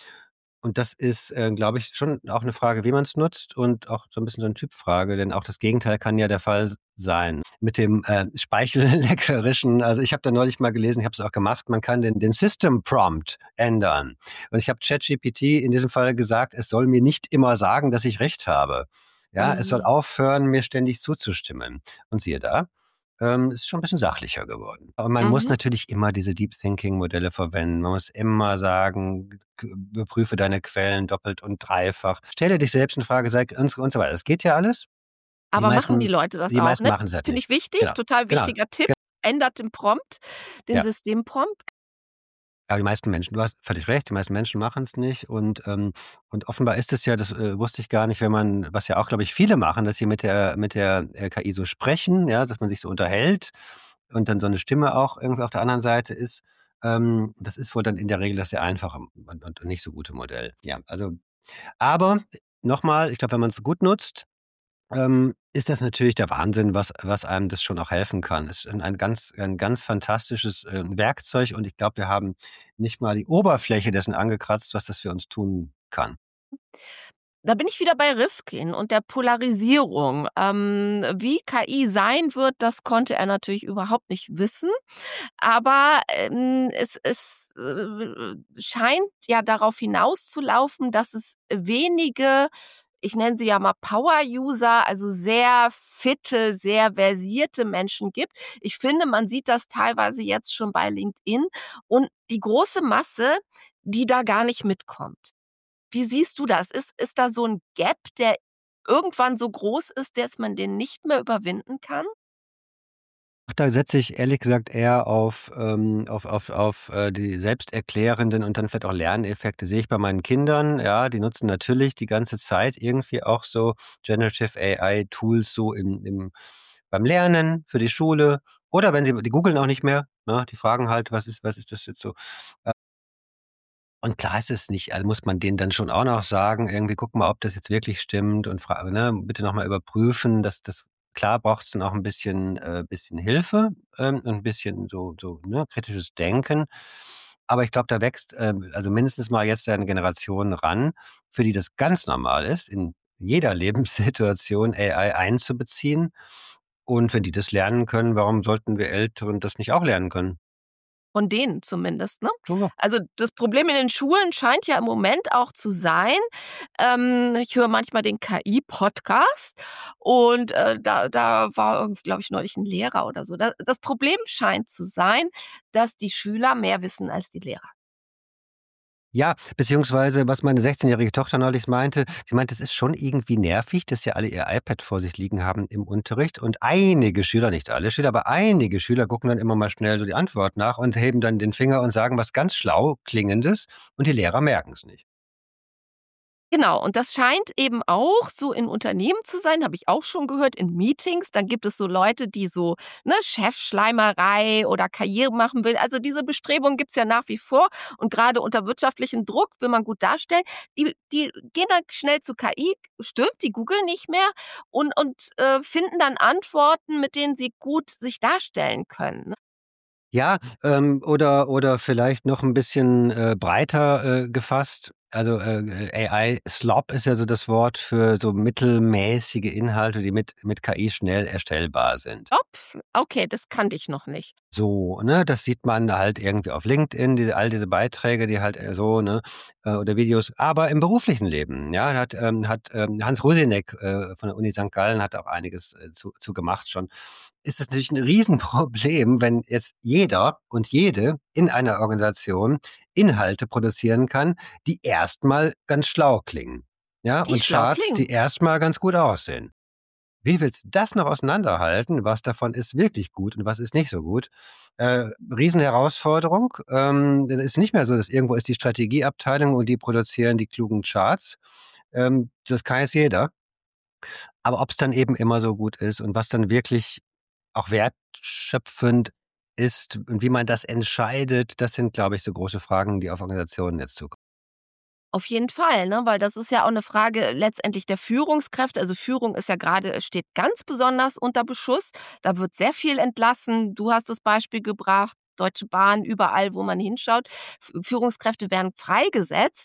Und das ist, äh, glaube ich, schon auch eine Frage, wie man es nutzt, und auch so ein bisschen so 'ne Typfrage, denn auch das Gegenteil kann ja der Fall s sein. Mit dem, äh, Speichelleckerischen, also, ich habe da neulich mal gelesen, ich habe es auch gemacht, man kann den den System Prompt ändern. Und ich habe ChatGPT in diesem Fall gesagt, es soll mir nicht immer sagen, dass ich recht habe. Ja, es soll Mhm. aufhören, mir ständig zuzustimmen. Und siehe da, ähm, ist schon ein bisschen sachlicher geworden. Und man muss Mhm. natürlich immer diese Deep Thinking Modelle verwenden. Man muss immer sagen, k überprüfe deine Quellen doppelt und dreifach. Stelle dich selbst in Frage, sei und und so weiter. Das geht ja alles. Die Aber machen die meisten Leute das die auch, meisten ne? machen's halt Finde ich nicht. wichtig, Genau, total genau, wichtiger Tipp. ge Ändert den Prompt, den ja. Systemprompt. Aber die meisten Menschen, du hast völlig recht, die meisten Menschen machen's nicht, und, ähm und offenbar ist es ja, das, äh, wusste ich gar nicht, wenn man, was ja auch, glaube ich, viele machen, dass sie mit der mit der, äh, K I so sprechen, ja, dass man sich so unterhält und dann so 'ne Stimme auch irgendwie auf der anderen Seite ist. Ähm, das ist wohl dann in der Regel das sehr einfache und und nicht so gute Modell. Ja, also aber noch mal, ich glaube, wenn man's gut nutzt, ähm, ist das natürlich der Wahnsinn, was was einem das schon auch helfen kann. Es ist ein ein ganz ein ganz fantastisches, äh, Werkzeug und ich glaube, wir haben nicht mal die Oberfläche dessen angekratzt, was das für uns tun kann. Da bin ich wieder bei Rifkin und der Polarisierung. Ähm, wie K I sein wird, das konnte er natürlich überhaupt nicht wissen. Aber, ähm, es es, äh, scheint ja darauf hinauszulaufen, dass es wenige, ich nenne sie ja mal Power-User, also sehr fitte, sehr versierte Menschen gibt. Ich finde, man sieht das teilweise jetzt schon bei LinkedIn und die große Masse, die da gar nicht mitkommt. Wie siehst du das? Ist ist da so 'n Gap, der irgendwann so groß ist, dass man den nicht mehr überwinden kann? Ach, da setze ich ehrlich gesagt eher auf, ähm auf auf auf, äh, die selbsterklärenden und dann vielleicht auch Lerneffekte. Sehe ich bei meinen Kindern, ja, die nutzen natürlich die ganze Zeit irgendwie auch so Generative A I-Tools so im im beim Lernen, für die Schule oder wenn sie die googeln auch nicht mehr, ne? Die fragen halt: „Was ist was ist das jetzt so?“ Und klar ist es nicht, also muss man denen dann schon auch noch sagen, irgendwie: „Guck mal, ob das jetzt wirklich stimmt und fra ne, bitte noch mal überprüfen.“ Das das klar braucht's dann auch 'n bisschen äh, bisschen Hilfe, ähm, und 'n bisschen so so, ne, kritisches Denken. Aber ich glaube, da wächst, ähm, also mindestens mal jetzt eine Generation ran, für die das ganz normal ist, in jeder Lebenssituation A I einzubeziehen. Und wenn die das lernen können, warum sollten wir Älteren das nicht auch lernen können? Von denen zumindest, ne? So, ja. Also, das Problem in den Schulen scheint ja im Moment auch zu sein, ähm, ich höre manchmal den K I-Podcast und, äh, da da war irgendwie, glaube ich, neulich 'n Lehrer oder so. Da das Problem scheint zu sein, dass die Schüler mehr wissen als die Lehrer. Ja, beziehungsweise was meine sechzehnjährige Tochter neulich meinte, sie meinte: „Es ist schon irgendwie nervig, dass ja alle ihr iPad vor sich liegen haben im Unterricht und einige Schüler, nicht alle Schüler, aber einige Schüler gucken dann immer mal schnell so die Antwort nach und heben dann den Finger und sagen was ganz schlau Klingendes und die Lehrer merken's nicht.“ Genau, und das scheint eben auch so in Unternehmen zu sein, habe ich auch schon gehört, in Meetings. Dann gibt es so Leute, die so, ne, Chefschleimerei oder Karriere machen will. Also, diese Bestrebungen gibt's ja nach wie vor und grade unter wirtschaftlichem Druck will man gut dastellen. Die die gehen dann schnell zu K I, stimmt, die googeln nicht mehr und und, äh, finden dann Antworten, mit denen sie gut sich darstellen können, ne? Ja, ähm, oder oder vielleicht noch 'n bisschen, äh, breiter, äh, gefasst. Also, äh, A I-Slop ist ja so das Wort für so mittelmäßige Inhalte, die mit mit K I schnell erstellbar sind. Slop? Okay, das kannte ich noch nicht. So, ne, das sieht man halt irgendwie auf LinkedIn, diese all diese Beiträge, die halt, äh, so, ne, äh, oder Videos. Aber im beruflichen Leben, ja, hat, ähm hat, ähm, Hans Rosieneck, äh, von der Uni Sankt Gallen hat auch einiges, äh, zu zu gemacht schon. Ist das natürlich 'n Riesenproblem, wenn jetzt jeder und jede in einer Organisation Inhalte produzieren kann, die erst mal ganz schlau klingen, ja, Die und schlau Charts, klingen. die erst mal ganz gut aussehen. Wie willst du das noch auseinanderhalten? Was davon ist wirklich gut und was ist nicht so gut? Äh, Riesenherausforderung. Ähm, dann ist nicht mehr so, dass irgendwo ist die Strategieabteilung und die produzieren die klugen Charts. Ähm, das kann jetzt jeder. Aber ob's dann eben immer so gut ist und was dann wirklich auch wertschöpfend ist und wie man das entscheidet, das sind, glaube ich, so große Fragen, die auf Organisationen jetzt zukommen. Auf jeden Fall, ne, weil das ist ja auch 'ne Frage letztendlich der Führungskräfte. Also, Führung ist ja grade steht ganz besonders unter Beschuss. Da wird sehr viel entlassen. Du hast das Beispiel gebracht, Deutsche Bahn, überall, wo man hinschaut. F Führungskräfte werden freigesetzt.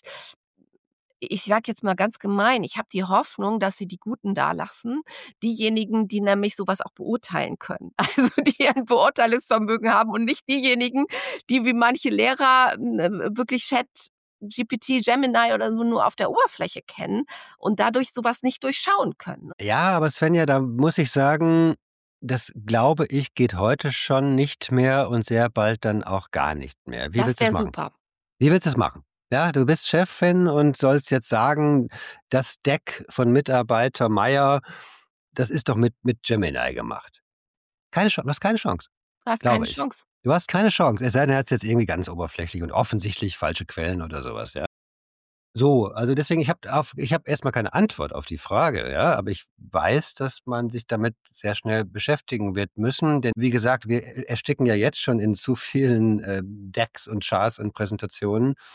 Ich sage jetzt mal ganz gemein, ich habe die Hoffnung, dass sie die Guten da lassen. Diejenigen, die nämlich so was auch beurteilen können. Also, die ein Beurteilungsvermögen haben und nicht diejenigen, die wie manche Lehrer, ähm, wirklich ChatGPT, Gemini oder so nur auf der Oberfläche kennen und dadurch so was nicht durchschauen können, ne? Ja, aber Svenja, da muss ich sagen, das glaube ich, geht heute schon nicht mehr und sehr bald dann auch gar nicht mehr. Wie Das willst du's wäre machen? super. Wie willst du's machen? Ja, du bist Chefin und sollst jetzt sagen, das Deck von Mitarbeiter Meier, das ist doch mit mit Gemini gemacht. Keine Chan du hast keine Chance, Du hast keine glaube ich. Chance. Du hast keine Chance, es sei denn, er hat's jetzt irgendwie ganz oberflächlich und offensichtlich falsche Quellen oder so was, ja? So, also deswegen, ich habe auf ich habe erst mal keine Antwort auf die Frage, ja, aber ich weiß, dass man sich damit sehr schnell beschäftigen wird müssen, denn wie gesagt, wir e ersticken ja jetzt schon in zu vielen, ähm, Decks und Charts und Präsentationen.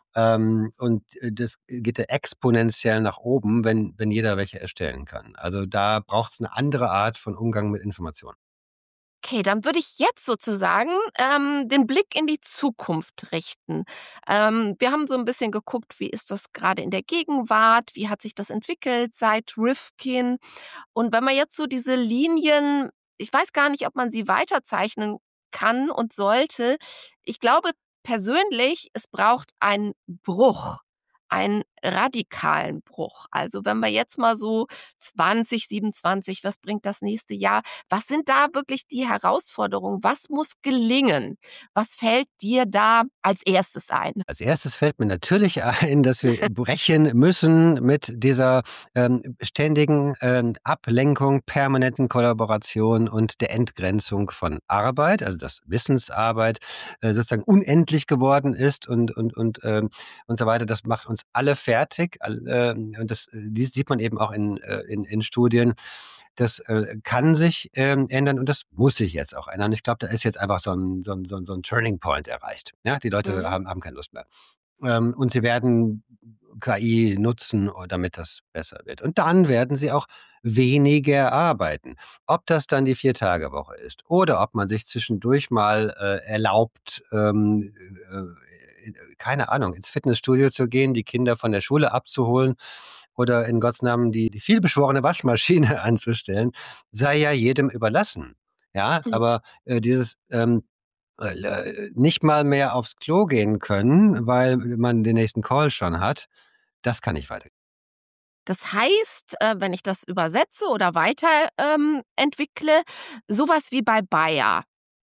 Ähm, und äh, das geht ja exponentiell nach oben, wenn, wenn jeder welche erstellen kann. Also da braucht es eine andere Art von Umgang mit Informationen. Okay, dann würde ich jetzt sozusagen ähm, den Blick in die Zukunft richten. Ähm, wir haben so ein bisschen geguckt, wie ist das gerade in der Gegenwart, wie hat sich das entwickelt seit Rifkin? Und wenn man jetzt so diese Linien, ich weiß gar nicht, ob man sie weiterzeichnen kann und sollte. Ich glaube persönlich, es braucht einen Bruch, einen radikalen Bruch. Also, wenn wir jetzt mal so zwanzig siebenundzwanzig, was bringt das nächste Jahr? Was sind da wirklich die Herausforderungen? Was muss gelingen? Was fällt dir da als Erstes ein? Als erstes fällt mir natürlich ein, dass wir brechen müssen mit dieser ähm, ständigen ähm, Ablenkung, permanenten Kollaboration und der Entgrenzung von Arbeit, also dass Wissensarbeit äh, sozusagen unendlich geworden ist und und und ähm, und so weiter. Das macht uns alle fertig. All, ähm, und das, äh, dies sieht man eben auch in, äh, in, in Studien. Das äh, kann sich ähm, ändern und das muss sich jetzt auch ändern. Ich glaube, da ist jetzt einfach so ein, so ein, so ein, so ein Turning Point erreicht. Ja, die Leute Mhm. haben, haben keine Lust mehr. Ähm, und sie werden K I nutzen, damit das besser wird. Und dann werden sie auch weniger arbeiten. Ob das dann die Vier-Tage-Woche ist oder ob man sich zwischendurch mal äh, erlaubt, ähm, äh, keine Ahnung, ins Fitnessstudio zu gehen, die Kinder von der Schule abzuholen oder in Gottes Namen die, die vielbeschworene Waschmaschine anzustellen, sei ja jedem überlassen. Ja, Mhm. aber äh, dieses ähm, äh, nicht mal mehr aufs Klo gehen können, weil man den nächsten Call schon hat, das kann nicht weitergehen. Das heißt, äh, wenn ich das übersetze oder weiter ähm, entwickle, sowas wie bei Bayer.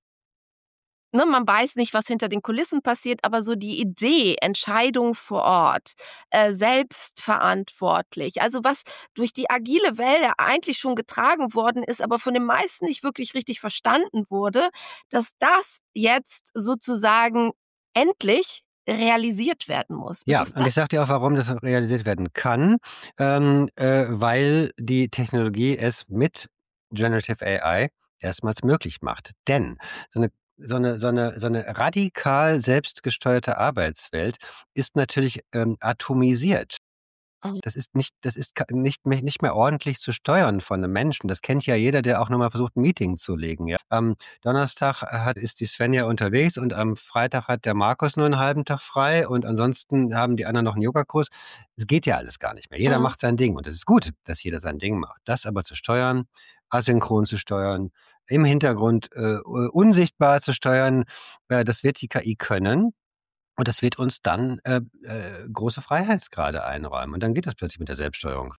Ne, man weiß nicht, was hinter den Kulissen passiert, aber so die Idee, Entscheidung vor Ort, äh, selbstverantwortlich, also was durch die agile Welle eigentlich schon getragen worden ist, aber von den meisten nicht wirklich richtig verstanden wurde, dass das jetzt sozusagen endlich realisiert werden muss. Ist Ja, es und ich das? sage dir auch, warum das realisiert werden kann, ähm, äh, weil die Technologie es mit Generative A I erstmals möglich macht. Denn so eine so eine so eine so eine radikal selbstgesteuerte Arbeitswelt ist natürlich ähm, atomisiert. Mhm. Das ist nicht das ist ka nicht mehr nicht mehr ordentlich zu steuern von 'nem Menschen. Das kennt ja jeder, der auch noch mal versucht, 'n Meeting zu legen, ja. Am Donnerstag hat ist die Svenja unterwegs und am Freitag hat der Markus nur 'n halben Tag frei und ansonsten haben die anderen noch 'n Yogakurs. Es geht ja alles gar nicht mehr. Jeder Mhm. macht sein Ding und es ist gut, dass jeder sein Ding macht. Das aber zu steuern, asynchron zu steuern, im Hintergrund, äh, unsichtbar zu steuern, äh, das wird die K I können. Und das wird uns dann äh, äh, große Freiheitsgrade einräumen. Und dann geht das plötzlich mit der Selbststeuerung.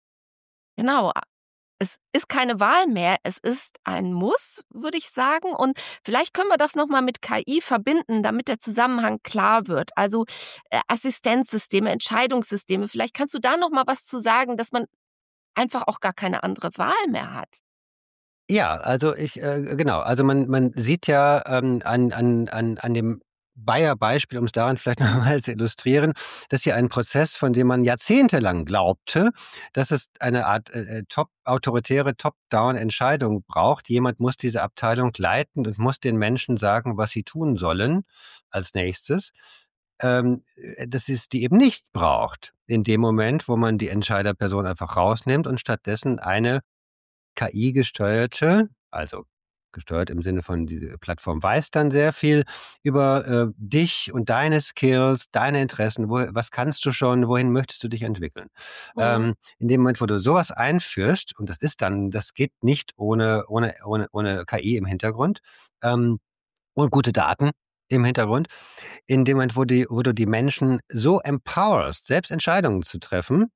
Genau. Es ist keine Wahl mehr, es ist ein Muss, würde ich sagen. Und vielleicht können wir das noch mal mit K I verbinden, damit der Zusammenhang klar wird. Also, äh, Assistenzsysteme, Entscheidungssysteme. Vielleicht kannst du da noch mal was zu sagen, dass man einfach auch gar keine andere Wahl mehr hat. Ja, also ich, äh, genau, also man, man sieht ja ähm, an, an, an, an dem Bayer-Beispiel, um es daran vielleicht nochmal zu illustrieren, dass hier ein Prozess, von dem man jahrzehntelang glaubte, dass es eine Art äh, top, autoritäre Top-Down-Entscheidung braucht. Jemand muss diese Abteilung leiten und muss den Menschen sagen, was sie tun sollen als nächstes. Ähm, äh, dass es die eben nicht braucht. In dem Moment, wo man die Entscheiderperson einfach rausnimmt und stattdessen eine K I-gesteuerte, also gesteuert im Sinne von diese Plattform weiß dann sehr viel über äh, dich und deine Skills, deine Interessen, wo, was kannst du schon, wohin möchtest du dich entwickeln. Mhm. Ähm, in dem Moment, wo du sowas einführst, und das ist dann, das geht nicht ohne, ohne, ohne, ohne K I im Hintergrund, ähm, und gute Daten im Hintergrund, in dem Moment, wo, die, wo du die Menschen so empowerst, selbst Entscheidungen zu treffen,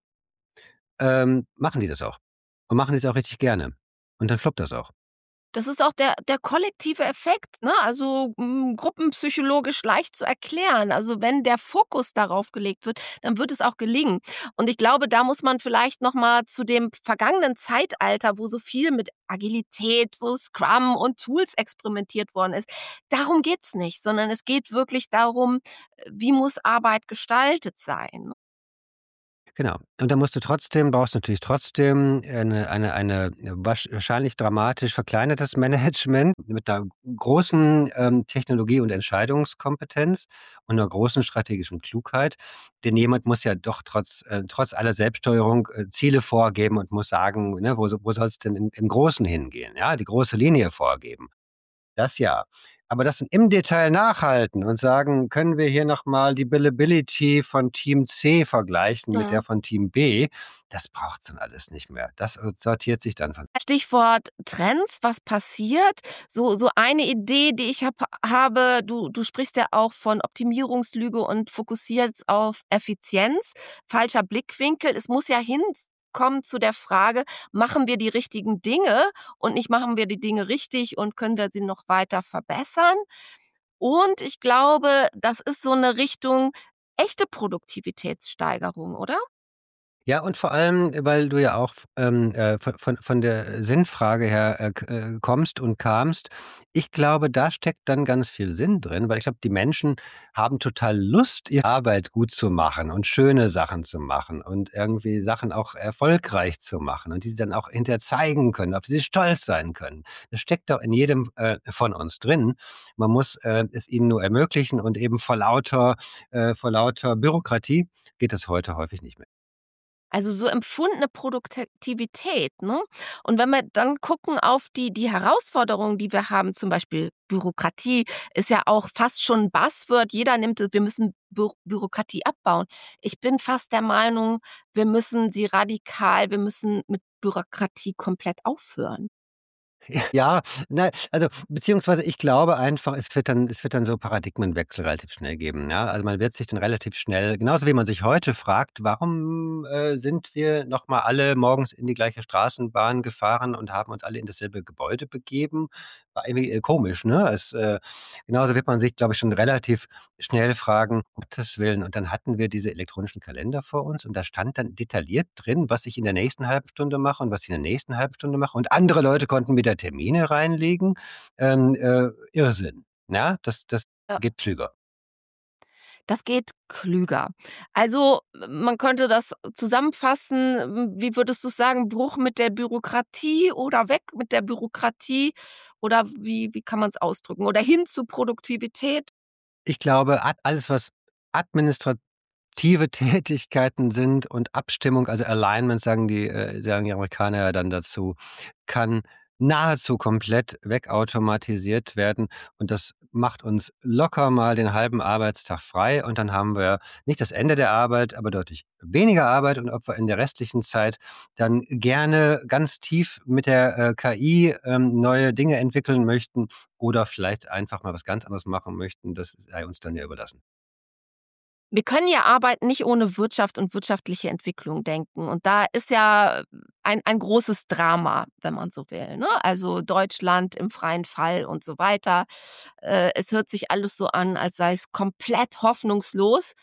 ähm, machen die das auch. Und machen die es auch richtig gerne. Und dann fluppt das auch. Das ist auch der der kollektive Effekt, ne? Also, hm, gruppenpsychologisch leicht zu erklären. Also, wenn der Fokus darauf gelegt wird, dann wird es auch gelingen. Und ich glaube, da muss man vielleicht noch mal zu dem vergangenen Zeitalter, wo so viel mit Agilität, so Scrum und Tools experimentiert worden ist. Darum geht's nicht, sondern es geht wirklich darum, äh, wie muss Arbeit gestaltet sein? Genau. Und dann musst du trotzdem brauchst du natürlich trotzdem eine eine eine wahrsch wahrscheinlich dramatisch verkleinertes Management mit 'ner großen, ähm, Technologie und Entscheidungskompetenz und 'ner großen strategischen Klugheit. Denn jemand muss ja doch trotz äh, trotz aller Selbststeuerung, äh, Ziele vorgeben und muss sagen, ne, wo so wo soll's denn im im Großen hingehen, ja, die große Linie vorgeben. Das ja. Aber das im Detail nachhalten und sagen: „Können wir hier noch mal die Billability von Team C vergleichen mit der Mhm. von Team B?“ Das braucht's dann alles nicht mehr. Das, äh, sortiert sich dann von Stichwort Trends, was passiert? So so eine Idee, die ich habe habe, du du sprichst ja auch von Optimierungslüge und fokussierst auf Effizienz. Falscher Blickwinkel. Es muss ja hinkommen zu der Frage: Machen wir die richtigen Dinge und nicht machen wir die Dinge richtig und können wir sie noch weiter verbessern? Und ich glaube, das ist so 'ne Richtung echte Produktivitätssteigerung, oder? Ja, und vor allem, weil du ja auch, ähm, äh, von von von der Sinnfrage her, äh, k äh, kommst und kamst. Ich glaube, da steckt dann ganz viel Sinn drin, weil ich glaube, die Menschen haben total Lust, ihre Arbeit gut zu machen und schöne Sachen zu machen und irgendwie Sachen auch erfolgreich zu machen und die sie dann auch hinterher zeigen können, auf die sie stolz sein können. Das steckt doch in jedem, äh, von uns drin. Man muss, äh, es ihnen nur ermöglichen und eben vor lauter äh, vor lauter Bürokratie geht das heute häufig nicht mehr. Also, so empfundene Produktivität, ne? Und wenn wir dann gucken auf die die Herausforderungen, die wir haben, zum Beispiel Bürokratie ist ja auch fast schon 'n Buzzword. Jeder nimmt es wir müssen Bü Bürokratie abbauen. Ich bin fast der Meinung, wir müssen sie radikal wir müssen mit Bürokratie komplett aufhören. Ja, ne, also beziehungsweise ich glaube einfach, es wird dann es wird dann so Paradigmenwechsel relativ schnell geben, ja? Also, man wird sich dann relativ schnell genauso wie man sich heute fragt: „Warum, äh, sind wir noch mal alle morgens in die gleiche Straßenbahn gefahren und haben uns alle in dasselbe Gebäude begeben?“ War irgendwie, äh, komisch, ne? Es, äh genauso wird man sich, glaube ich, schon relativ schnell fragen: „Um Gottes Willen.“ Und dann hatten wir diese elektronischen Kalender vor uns und da stand dann detailliert drin, was ich in der nächsten halben Stunde mache und was ich in der nächsten halben Stunde mache. Und andere Leute konnten wieder Termine reinlegen. Ähm, äh, Irrsinn, ja? Das das Ja. geht klüger. Das geht klüger. Also, man könnte das zusammenfassen, hm, wie würdest du's sagen, Bruch mit der Bürokratie oder weg mit der Bürokratie oder wie wie kann man's ausdrücken oder hin zu Produktivität? Ich glaube, a alles, was administrative Tätigkeiten sind und Abstimmung, also Alignment sagen die äh, sagen die Amerikaner ja dann dazu, kann nahezu komplett wegautomatisiert werden und das macht uns locker mal den halben Arbeitstag frei und dann haben wir nicht das Ende der Arbeit, aber deutlich weniger Arbeit und ob wir in der restlichen Zeit dann gerne ganz tief mit der, äh, K I, ähm, neue Dinge entwickeln möchten oder vielleicht einfach mal was ganz anderes machen möchten, das sei uns dann ja überlassen. Wir können ja Arbeit nicht ohne Wirtschaft und wirtschaftliche Entwicklung denken. Und da ist ja ein ein großes Drama, wenn man so will, ne? Also, Deutschland im freien Fall und so weiter. Äh, es hört sich alles so an, als sei es komplett hoffnungslos.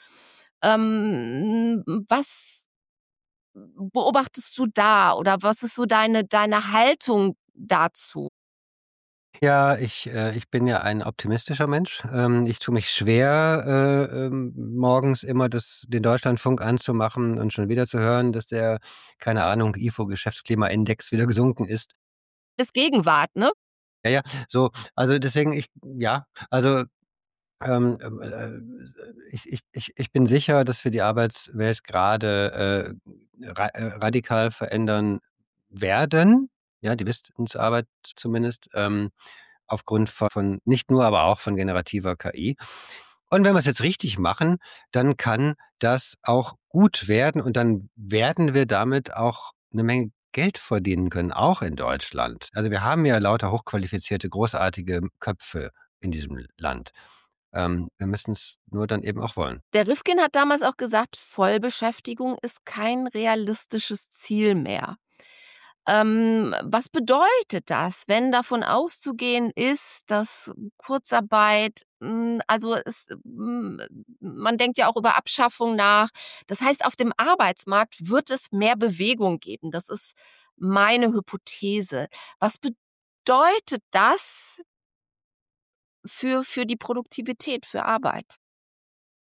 Ähm, was beobachtest du da oder was ist so deine deine Haltung dazu? Ja, ich äh, ich bin ja ein optimistischer Mensch. Ähm, ich tue mich schwer, äh, ähm, morgens immer das den Deutschlandfunk anzumachen und schon wieder zu hören, dass der, keine Ahnung, Ifo Geschäftsklimaindex wieder gesunken ist. Ist Gegenwart, ne? Ja, ja, so, also deswegen ich ja, also, ähm, ähm, äh, ich ich ich ich bin sicher, dass wir die Arbeitswelt grade, äh, ra äh, radikal verändern werden, ja, die Wissensarbeit zumindest, ähm, aufgrund von nicht nur, aber auch von generativer K I. Und wenn wir's jetzt richtig machen, dann kann das auch gut werden und dann werden wir damit auch 'ne Menge Geld verdienen können, auch in Deutschland. Also, wir haben ja lauter hochqualifizierte, großartige Köpfe in diesem Land. Ähm, wir müssen's nur dann eben auch wollen. Der Rifkin hat damals auch gesagt: „Vollbeschäftigung ist kein realistisches Ziel mehr.“ Ähm, was bedeutet das, wenn davon auszugehen ist, dass Kurzarbeit hm, also es hm, man denkt ja auch über Abschaffung nach. Das heißt, auf dem Arbeitsmarkt wird es mehr Bewegung geben. Das ist meine Hypothese. Was bedeutet das für für die Produktivität, für Arbeit?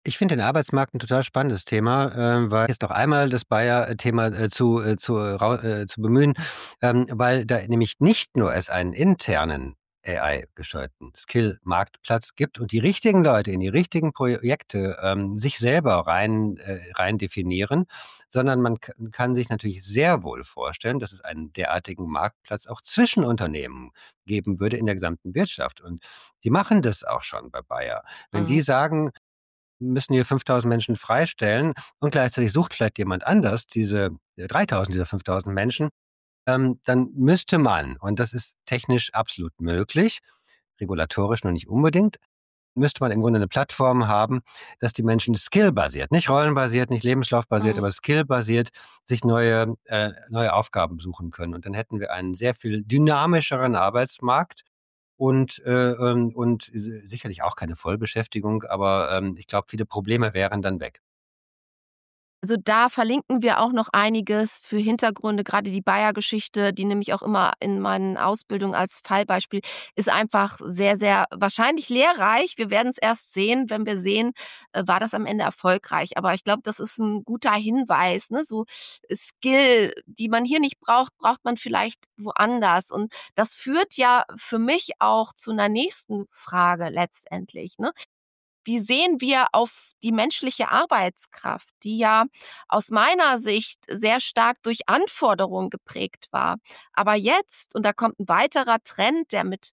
Ich finde den Arbeitsmarkt ein total spannendes Thema, äh, weil jetzt noch einmal das Bayer-Thema äh, zu, äh, zu, rau- äh, zu bemühen, ähm, weil da nämlich nicht nur es einen internen A I-gesteuerten Skill-Marktplatz gibt und die richtigen Leute in die richtigen Projekte ähm, sich selber rein, äh, rein definieren, sondern man k- kann sich natürlich sehr wohl vorstellen, dass es einen derartigen Marktplatz auch zwischen Unternehmen geben würde in der gesamten Wirtschaft. Und die machen das auch schon bei Bayer. Wenn die Mhm. sagen, müssen hier fünftausend Menschen freistellen und gleichzeitig sucht vielleicht jemand anders diese äh, dreitausend dieser fünftausend Menschen, ähm, dann müsste man, und das ist technisch absolut möglich, regulatorisch noch nicht unbedingt, müsste man im Grunde eine Plattform haben, dass die Menschen skillbasiert, nicht rollenbasiert, nicht lebenslaufbasiert, Mhm. aber skillbasiert sich neue, äh, neue Aufgaben suchen können. Und dann hätten wir einen sehr viel dynamischeren Arbeitsmarkt und, äh, ähm, und sicherlich auch keine Vollbeschäftigung, aber ähm, ich glaube, viele Probleme wären dann weg. Also, da verlinken wir auch noch einiges für Hintergründe, gerade die Bayer-Geschichte, die nehme ich auch immer in meinen Ausbildungen als Fallbeispiel, ist einfach sehr, sehr wahrscheinlich lehrreich. Wir werden es erst sehen, wenn wir sehen, äh, war das am Ende erfolgreich. Aber ich glaube, das ist ein guter Hinweis, ne? So Skill, die man hier nicht braucht, braucht man vielleicht woanders. Und das führt ja für mich auch zu einer nächsten Frage letztendlich, ne? Wie sehen wir auf die menschliche Arbeitskraft, die ja aus meiner Sicht sehr stark durch Anforderungen geprägt war. Aber jetzt, und da kommt ein weiterer Trend, der mit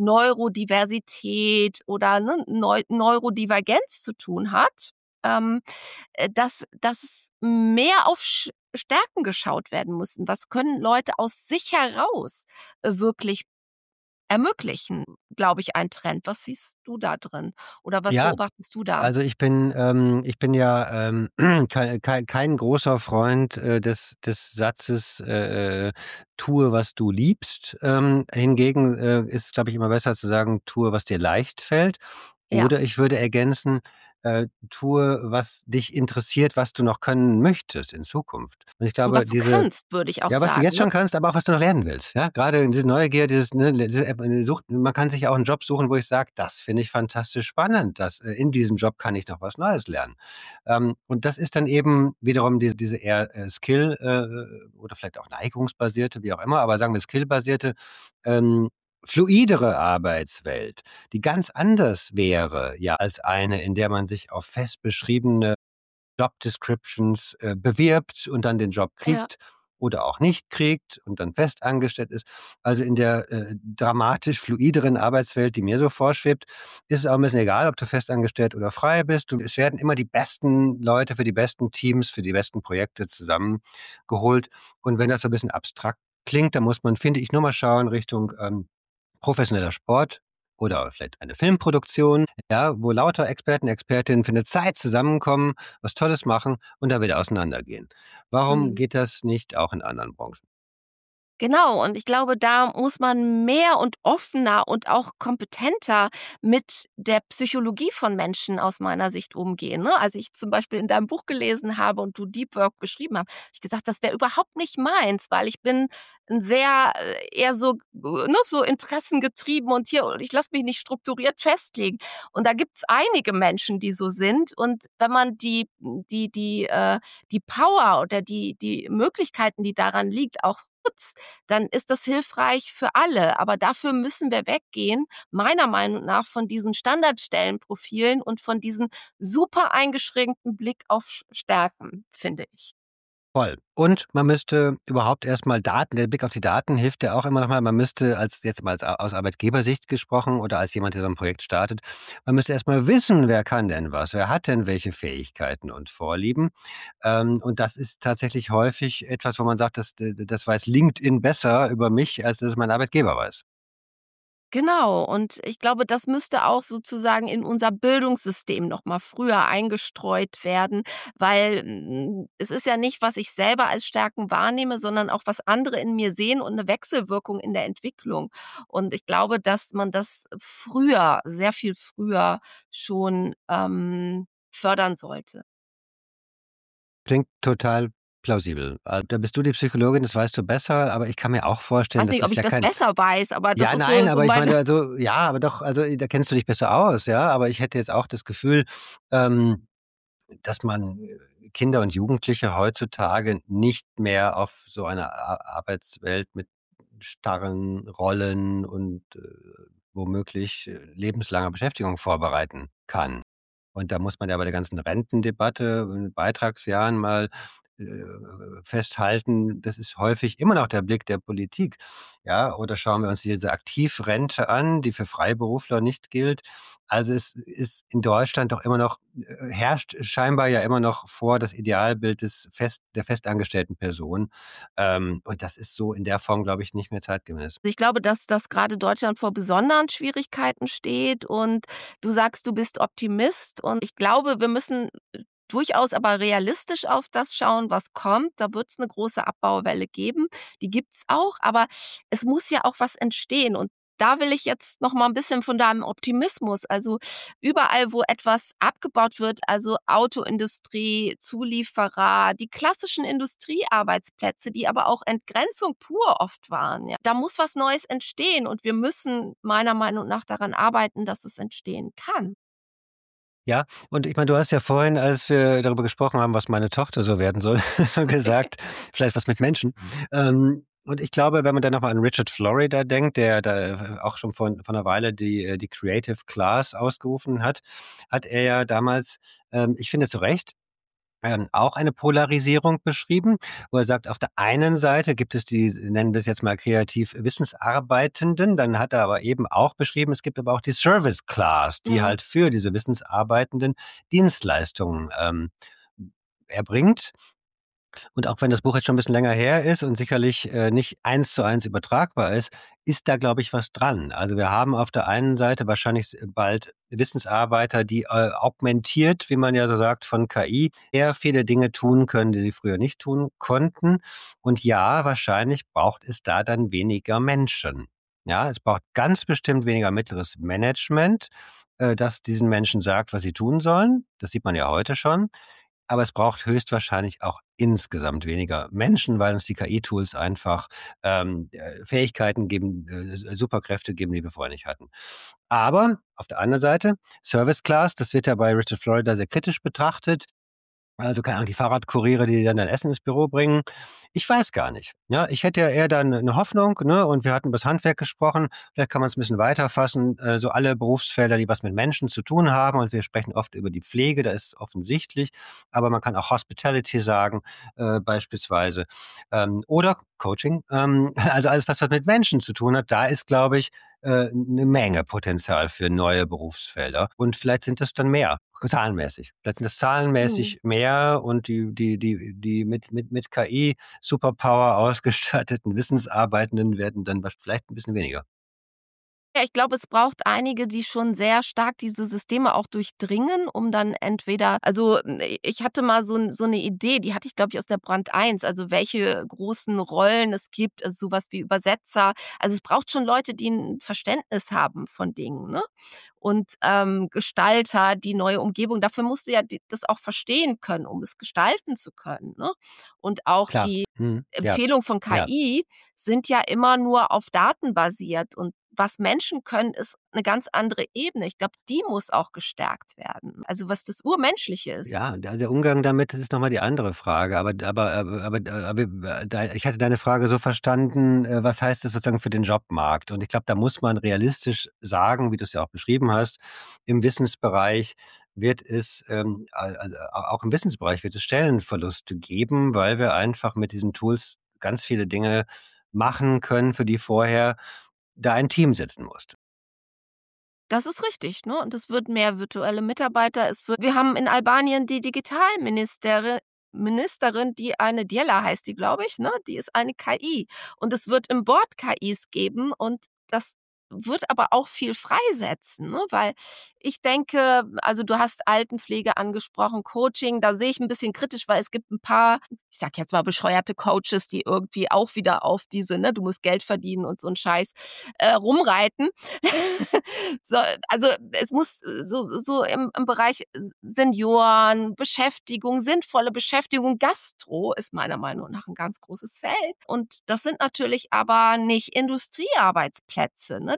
Neurodiversität oder, ne, Neu Neurodivergenz zu tun hat, ähm, äh, dass dass es mehr auf Sch Stärken geschaut werden müssen. Was können Leute aus sich heraus, äh, wirklich ermöglichen, glaube ich, ein Trend. Was siehst du da drin oder was Ja, beobachtest du da? also ich bin, ähm, ich bin ja ähm, kei kei kein großer Freund äh, des, des Satzes, äh, äh, tue, was du liebst. Ähm, hingegen äh, ist es, glaube ich, immer besser zu sagen, tue, was dir leicht fällt. Ja, Oder ich würde ergänzen, äh, tue, was dich interessiert, was du noch können möchtest in Zukunft. Und ich und was glaube, du diese kannst, würde ich auch ja, was du jetzt sagen, ne? schon kannst, aber auch was du noch lernen willst, ja? Grade in diese Neugier, dieses, ne, diese App äh, Sucht man kann sich auch 'n Job suchen, wo ich sage: „Das finde ich fantastisch spannend. Das äh, in diesem Job kann ich noch was Neues lernen.“ Ähm, und das ist dann eben wiederum diese diese eher, äh, Skill äh, oder vielleicht auch neigungsbasierte, wie auch immer, aber sagen wir skillbasierte, ähm, fluidere Arbeitswelt, die ganz anders wäre, ja, als eine, in der man sich auf fest beschriebene Job Descriptions äh, bewirbt und dann den Job Ja. kriegt oder auch nicht kriegt und dann festangestellt ist. Also in der äh, dramatisch fluideren Arbeitswelt, die mir so vorschwebt, ist es auch ein bisschen egal, ob du festangestellt oder frei bist. Du, es werden immer die besten Leute für die besten Teams, für die besten Projekte zusammengeholt. Und wenn das so ein bisschen abstrakt klingt, dann muss man, finde ich, nur mal schauen Richtung ähm, professioneller Sport oder vielleicht eine Filmproduktion, ja, wo lauter Experten, Expertinnen für eine Zeit zusammenkommen, was Tolles machen und dann wieder auseinandergehen. Warum Mhm. geht das nicht auch in anderen Branchen? Genau, und ich glaube, da muss man mehr und offener und auch kompetenter mit der Psychologie von Menschen aus meiner Sicht umgehen, ne? Als ich zum Beispiel in deinem Buch gelesen habe und du Deep Work beschrieben hast, habe ich gesagt, das wäre überhaupt nicht meins, weil ich bin 'n sehr, äh, eher so, äh, ne, so interessengetrieben und hier und ich lasse mich nicht strukturiert festlegen. Und da gibt's einige Menschen, die so sind und wenn man die die die, äh die Power oder die die Möglichkeiten, die daran liegt, auch nutzt, dann ist das hilfreich für alle. Aber dafür müssen wir weggehen, meiner Meinung nach, von diesen Standardstellenprofilen und von diesem super eingeschränkten Blick auf Sch Stärken, finde ich. Voll. Und man müsste überhaupt erst mal Daten der Blick auf die Daten hilft ja auch immer noch mal. Man müsste als jetzt mal als aus Arbeitgebersicht gesprochen oder als jemand, der so 'n Projekt startet, man müsste erst mal wissen, wer kann denn was? Wer hat denn welche Fähigkeiten und Vorlieben? Ähm, und das ist tatsächlich häufig etwas, wo man sagt, das d das weiß LinkedIn besser über mich, als das mein Arbeitgeber weiß. Genau, und ich glaube, das müsste auch sozusagen in unser Bildungssystem noch mal früher eingestreut werden, weil, hm, es ist ja nicht, was ich selber als Stärken wahrnehme, sondern auch, was andere in mir sehen und eine Wechselwirkung in der Entwicklung. Und ich glaube, dass man das früher, sehr viel früher schon, ähm, fördern sollte. Klingt total plausibel. Äh, da bist du die Psychologin, das weißt du besser, aber ich kann mir auch vorstellen, Weiß das nicht, ob ist ich ja das kein besser weiß, aber das ja, ist so nein, so aber ich meine meine, also ja, aber doch, also da kennst du dich besser aus, ja, aber ich hätte jetzt auch das Gefühl, ähm dass man äh, Kinder und Jugendliche heutzutage nicht mehr auf so eine A Arbeitswelt mit starren Rollen und äh, womöglich äh, lebenslanger Beschäftigung vorbereiten kann. Und da muss man ja bei der ganzen Rentendebatte in Beitragsjahren mal äh, festhalten, das ist häufig immer noch der Blick der Politik. Ja, oder schauen wir uns diese Aktivrente an, die für Freiberufler nicht gilt. Also es ist in Deutschland doch immer noch, äh, herrscht scheinbar ja immer noch vor das Idealbild des fest, der festangestellten Person. Ähm, und das ist so in der Form, glaube ich, nicht mehr zeitgemäß. Ich glaube, dass dass gerade Deutschland vor besonderen Schwierigkeiten steht und du sagst, du bist Optimist und ich glaube, wir müssen durchaus aber realistisch auf das schauen, was kommt. Da wird es eine große Abbauwelle geben. Die gibt's auch, aber es muss ja auch was entstehen und da will ich jetzt noch mal ein bisschen von deinem Optimismus, also überall, wo etwas abgebaut wird, also Autoindustrie, Zulieferer, die klassischen Industriearbeitsplätze, die aber auch Entgrenzung pur oft waren, ja. Da muss was Neues entstehen und wir müssen meiner Meinung nach daran arbeiten, dass es entstehen kann. Ja, und ich meine, du hast ja vorhin, als wir darüber gesprochen haben, was meine Tochter so werden soll, gesagt, vielleicht was mit Menschen. Ähm, und ich glaube, wenn man dann nochmal an Richard Florida denkt, der da auch schon vor, vor einer Weile die, äh, die Creative Class ausgerufen hat, hat er ja damals, ähm, ich finde zu Recht, ähm, auch eine Polarisierung beschrieben, wo er sagt, auf der einen Seite gibt es die, nennen wir es jetzt mal kreativ Wissensarbeitenden, dann hat er aber eben auch beschrieben, es gibt aber auch die Service Class, die Mhm. halt für diese Wissensarbeitenden Dienstleistungen ähm, erbringt. Und auch wenn das Buch jetzt schon ein bisschen länger her ist und sicherlich äh, nicht eins zu eins übertragbar ist, ist da, glaube ich, was dran. Also wir haben auf der einen Seite wahrscheinlich bald Wissensarbeiter, die äh, augmentiert, wie man ja so sagt, von K I, sehr viele Dinge tun können, die sie früher nicht tun konnten. Und ja, wahrscheinlich braucht es da dann weniger Menschen. Ja, es braucht ganz bestimmt weniger mittleres Management, äh, das diesen Menschen sagt, was sie tun sollen. Das sieht man ja heute schon. Aber es braucht höchstwahrscheinlich auch insgesamt weniger Menschen, weil uns die K I-Tools einfach ähm, äh, Fähigkeiten geben, äh, Superkräfte geben, die wir vorher nicht hatten. Aber auf der anderen Seite, Service Class, das wird ja bei Richard Florida sehr kritisch betrachtet. Also, keine Ahnung, die Fahrradkuriere, die dann dein Essen ins Büro bringen. Ich weiß gar nicht. Ja, ich hätte ja eher dann eine Hoffnung, ne? Und wir hatten über das Handwerk gesprochen. Vielleicht kann man es ein bisschen weiterfassen. Äh, so alle Berufsfelder, die was mit Menschen zu tun haben. Und wir sprechen oft über die Pflege, da ist es offensichtlich. Aber man kann auch Hospitality sagen, äh, beispielsweise. Ähm, oder Coaching. Ähm, also alles, was was mit Menschen zu tun hat, da ist, glaube ich, äh, 'ne Menge Potenzial für neue Berufsfelder. Und vielleicht sind es dann mehr, zahlenmäßig. Vielleicht sind es Mhm. zahlenmäßig mehr und die die die die mit mit mit K I Superpower ausgestatteten Wissensarbeitenden werden dann wahrsch vielleicht ein bisschen weniger. Ja, ich glaube, es braucht einige, die schon sehr stark diese Systeme auch durchdringen, um dann entweder also, hm, ich hatte mal so 'n so 'ne Idee, die hatte ich, glaube ich, aus der Brand eins, also welche großen Rollen es gibt, also so was wie Übersetzer. Also, es braucht schon Leute, die 'n Verständnis haben von Dingen, ne? Und, ähm, Gestalter, die neue Umgebung dafür musst du ja d das auch verstehen können, um es gestalten zu können, ne? Und auch Klar. die Mhm. Ja. Empfehlungen von Ja. K I sind ja immer nur auf Daten basiert und was Menschen können, ist 'ne ganz andere Ebene. Ich glaube, die muss auch gestärkt werden. Also, was das Urmenschliche ist. Ja, der der Umgang damit ist noch mal die andere Frage. Aber aber aber aber aber da ich hatte deine Frage so verstanden, äh, was heißt das sozusagen für den Jobmarkt? Und ich glaube, da muss man realistisch sagen, wie du es ja auch beschrieben hast, im Wissensbereich wird es, ähm, al also auch im Wissensbereich wird es Stellenverluste geben, weil wir einfach mit diesen Tools ganz viele Dinge machen können, für die vorher da ein Team sitzen musste. Das ist richtig, ne? Und es wird mehr virtuelle Mitarbeiter. Es wird wir haben in Albanien die Digitalministeri Ministerin, die eine Djella heißt die, glaube ich, ne? Die ist eine K I. Und es wird im Board K Is geben und das wird aber auch viel freisetzen, ne? Weil ich denke also, du hast Altenpflege angesprochen, Coaching, da sehe ich 'n bisschen kritisch, weil es gibt 'n paar, ich sage jetzt mal bescheuerte Coaches, die irgendwie auch wieder auf diese, ne, du musst Geld verdienen und so 'n Scheiß, äh, rumreiten. So, also, es muss so so im im Bereich S Senioren, Beschäftigung, sinnvolle Beschäftigung, Gastro ist meiner Meinung nach 'n ganz großes Feld. Und das sind natürlich aber nicht Industriearbeitsplätze, ne?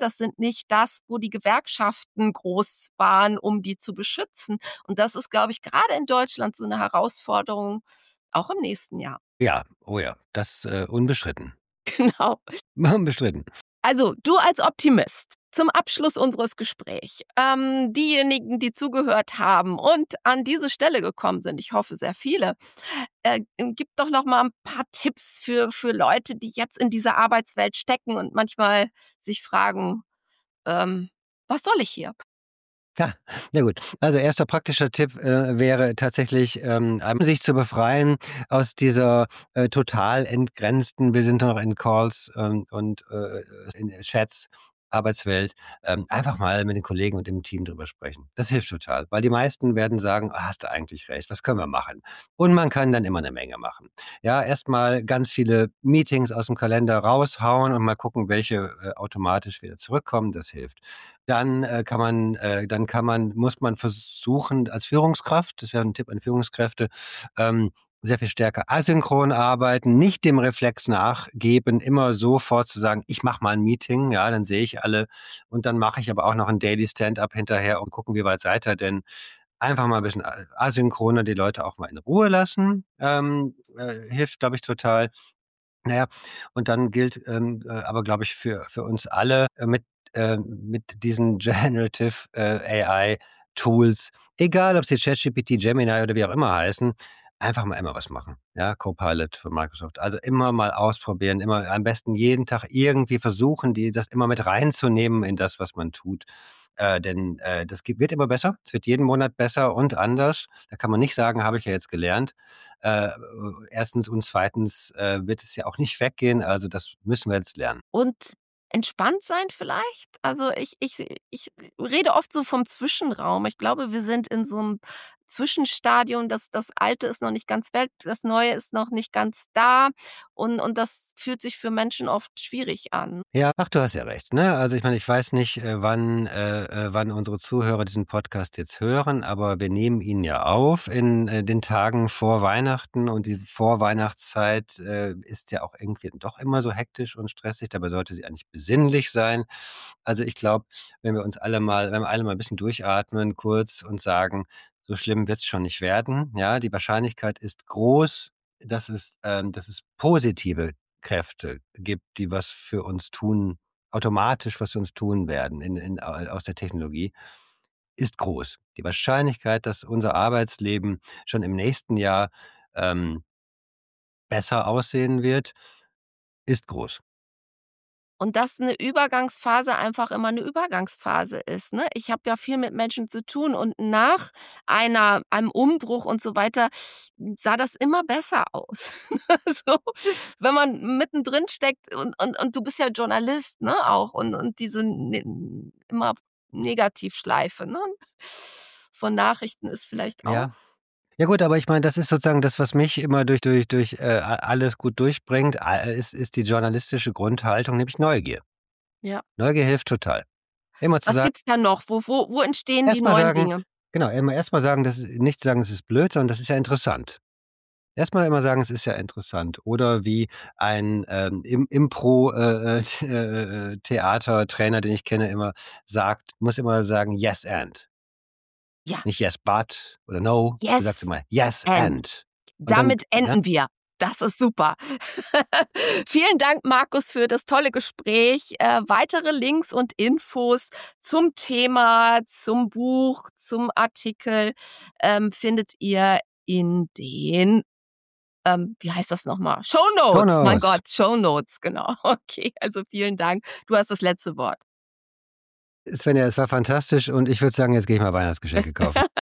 Das sind nicht das, wo die Gewerkschaften groß waren, um die zu beschützen. Und das ist, glaube ich, gerade in Deutschland so eine Herausforderung, auch im nächsten Jahr. Ja, oh ja, das äh, unbestritten. Genau. Unbestritten. Also, du als Optimist, zum Abschluss unseres Gesprächs, ähm, diejenigen, die zugehört haben und an diese Stelle gekommen sind, ich hoffe sehr viele, äh, gib doch noch mal ein paar Tipps für, für Leute, die jetzt in dieser Arbeitswelt stecken und manchmal sich fragen, ähm, was soll ich hier? Ja, ja gut. Also erster praktischer Tipp äh, wäre tatsächlich, ähm, einmal sich zu befreien aus dieser äh, total entgrenzten, wir sind noch in Calls ähm, und äh, in Chats, Arbeitswelt, ähm, einfach mal mit den Kollegen und im Team drüber sprechen. Das hilft total, weil die meisten werden sagen, "Ah, hast du eigentlich recht, was können wir machen?" Und man kann dann immer eine Menge machen. Ja, erstmal ganz viele Meetings aus dem Kalender raushauen und mal gucken, welche äh, automatisch wieder zurückkommen, das hilft. Dann äh, kann man, äh, dann kann man, muss man versuchen als Führungskraft, das wäre ein Tipp an Führungskräfte, ähm, sehr viel stärker asynchron arbeiten, nicht dem Reflex nachgeben, immer sofort zu sagen, ich mache mal ein Meeting, ja, dann sehe ich alle und dann mache ich aber auch noch ein Daily Stand-up hinterher und gucken, wie weit seid ihr denn. Einfach mal ein bisschen asynchroner die Leute auch mal in Ruhe lassen, ähm, äh, hilft, glaube ich, total. Naja, und dann gilt ähm, äh, aber, glaube ich, für, für uns alle äh, mit, äh, mit diesen Generative äh, A I-Tools, egal ob sie ChatGPT, Gemini oder wie auch immer heißen, einfach mal immer was machen. Ja, Copilot von Microsoft. Also immer mal ausprobieren, immer am besten jeden Tag irgendwie versuchen, die das immer mit reinzunehmen in das, was man tut. Äh, denn äh, das geht, wird immer besser. Es wird jeden Monat besser und anders. Da kann man nicht sagen, habe ich ja jetzt gelernt. Äh, erstens und zweitens äh, wird es ja auch nicht weggehen. Also das müssen wir jetzt lernen. Und entspannt sein vielleicht? Also, ich ich ich rede oft so vom Zwischenraum. Ich glaube, wir sind in so einem Zwischenstadium, das das Alte ist noch nicht ganz weg, das Neue ist noch nicht ganz da und und das fühlt sich für Menschen oft schwierig an. Ja, ach, du hast ja recht, ne? Also ich meine, ich weiß nicht, äh, wann, äh, äh, wann unsere Zuhörer diesen Podcast jetzt hören, aber wir nehmen ihn ja auf in äh, den Tagen vor Weihnachten und die Vorweihnachtszeit äh, ist ja auch irgendwie doch immer so hektisch und stressig. Dabei sollte sie eigentlich besinnlich sein. Also ich glaube, wenn wir uns alle mal, wenn wir alle mal ein bisschen durchatmen kurz und sagen, so schlimm wird's schon nicht werden. Ja, die Wahrscheinlichkeit ist groß, dass es, ähm, dass es positive Kräfte gibt, die was für uns tun, automatisch was für uns tun werden in, in, aus der Technologie, ist groß. Die Wahrscheinlichkeit, dass unser Arbeitsleben schon im nächsten Jahr ähm, besser aussehen wird, ist groß. Und dass 'ne Übergangsphase einfach immer 'ne Übergangsphase ist, ne? Ich habe ja viel mit Menschen zu tun und nach einer einem Umbruch und so weiter sah das immer besser aus. So, wenn man mittendrin steckt und und und du bist ja Journalist, ne, auch und und diese ne immer Negativschleife, ne, von Nachrichten ist vielleicht auch Ja. Ja gut, aber ich meine, das ist sozusagen das, was mich immer durch durch durch äh, alles gut durchbringt, a ist ist die journalistische Grundhaltung, nämlich Neugier. ja. Neugier hilft total. Immer zu Was sagen gibt's da noch? Wo wo wo entstehen die erst mal neuen sagen Dinge? genau, immer erst mal sagen, das ist nicht sagen, das ist blöd, sondern das ist ja interessant. Erst mal immer sagen, es ist ja interessant. Oder wie ein, ähm, Im Impro äh, äh, äh, Theatertrainer, den ich kenne, immer sagt muss immer sagen: „Yes and." Ja, Nicht „Yes, but" oder „No." Du sagst yes immer „Yes and. and." Und dann Damit ja? enden wir. Das ist super. Vielen Dank, Markus, für das tolle Gespräch. Äh, weitere Links und Infos zum Thema, zum Buch, zum Artikel ähm, findet ihr in den, ähm, wie heißt das nochmal? Show Notes. Mein Shownotes. Gott, Show Notes, genau. Okay, also vielen Dank. Du hast das letzte Wort. Svenja, es war fantastisch und ich würde sagen, jetzt gehe ich mal Weihnachtsgeschenke kaufen.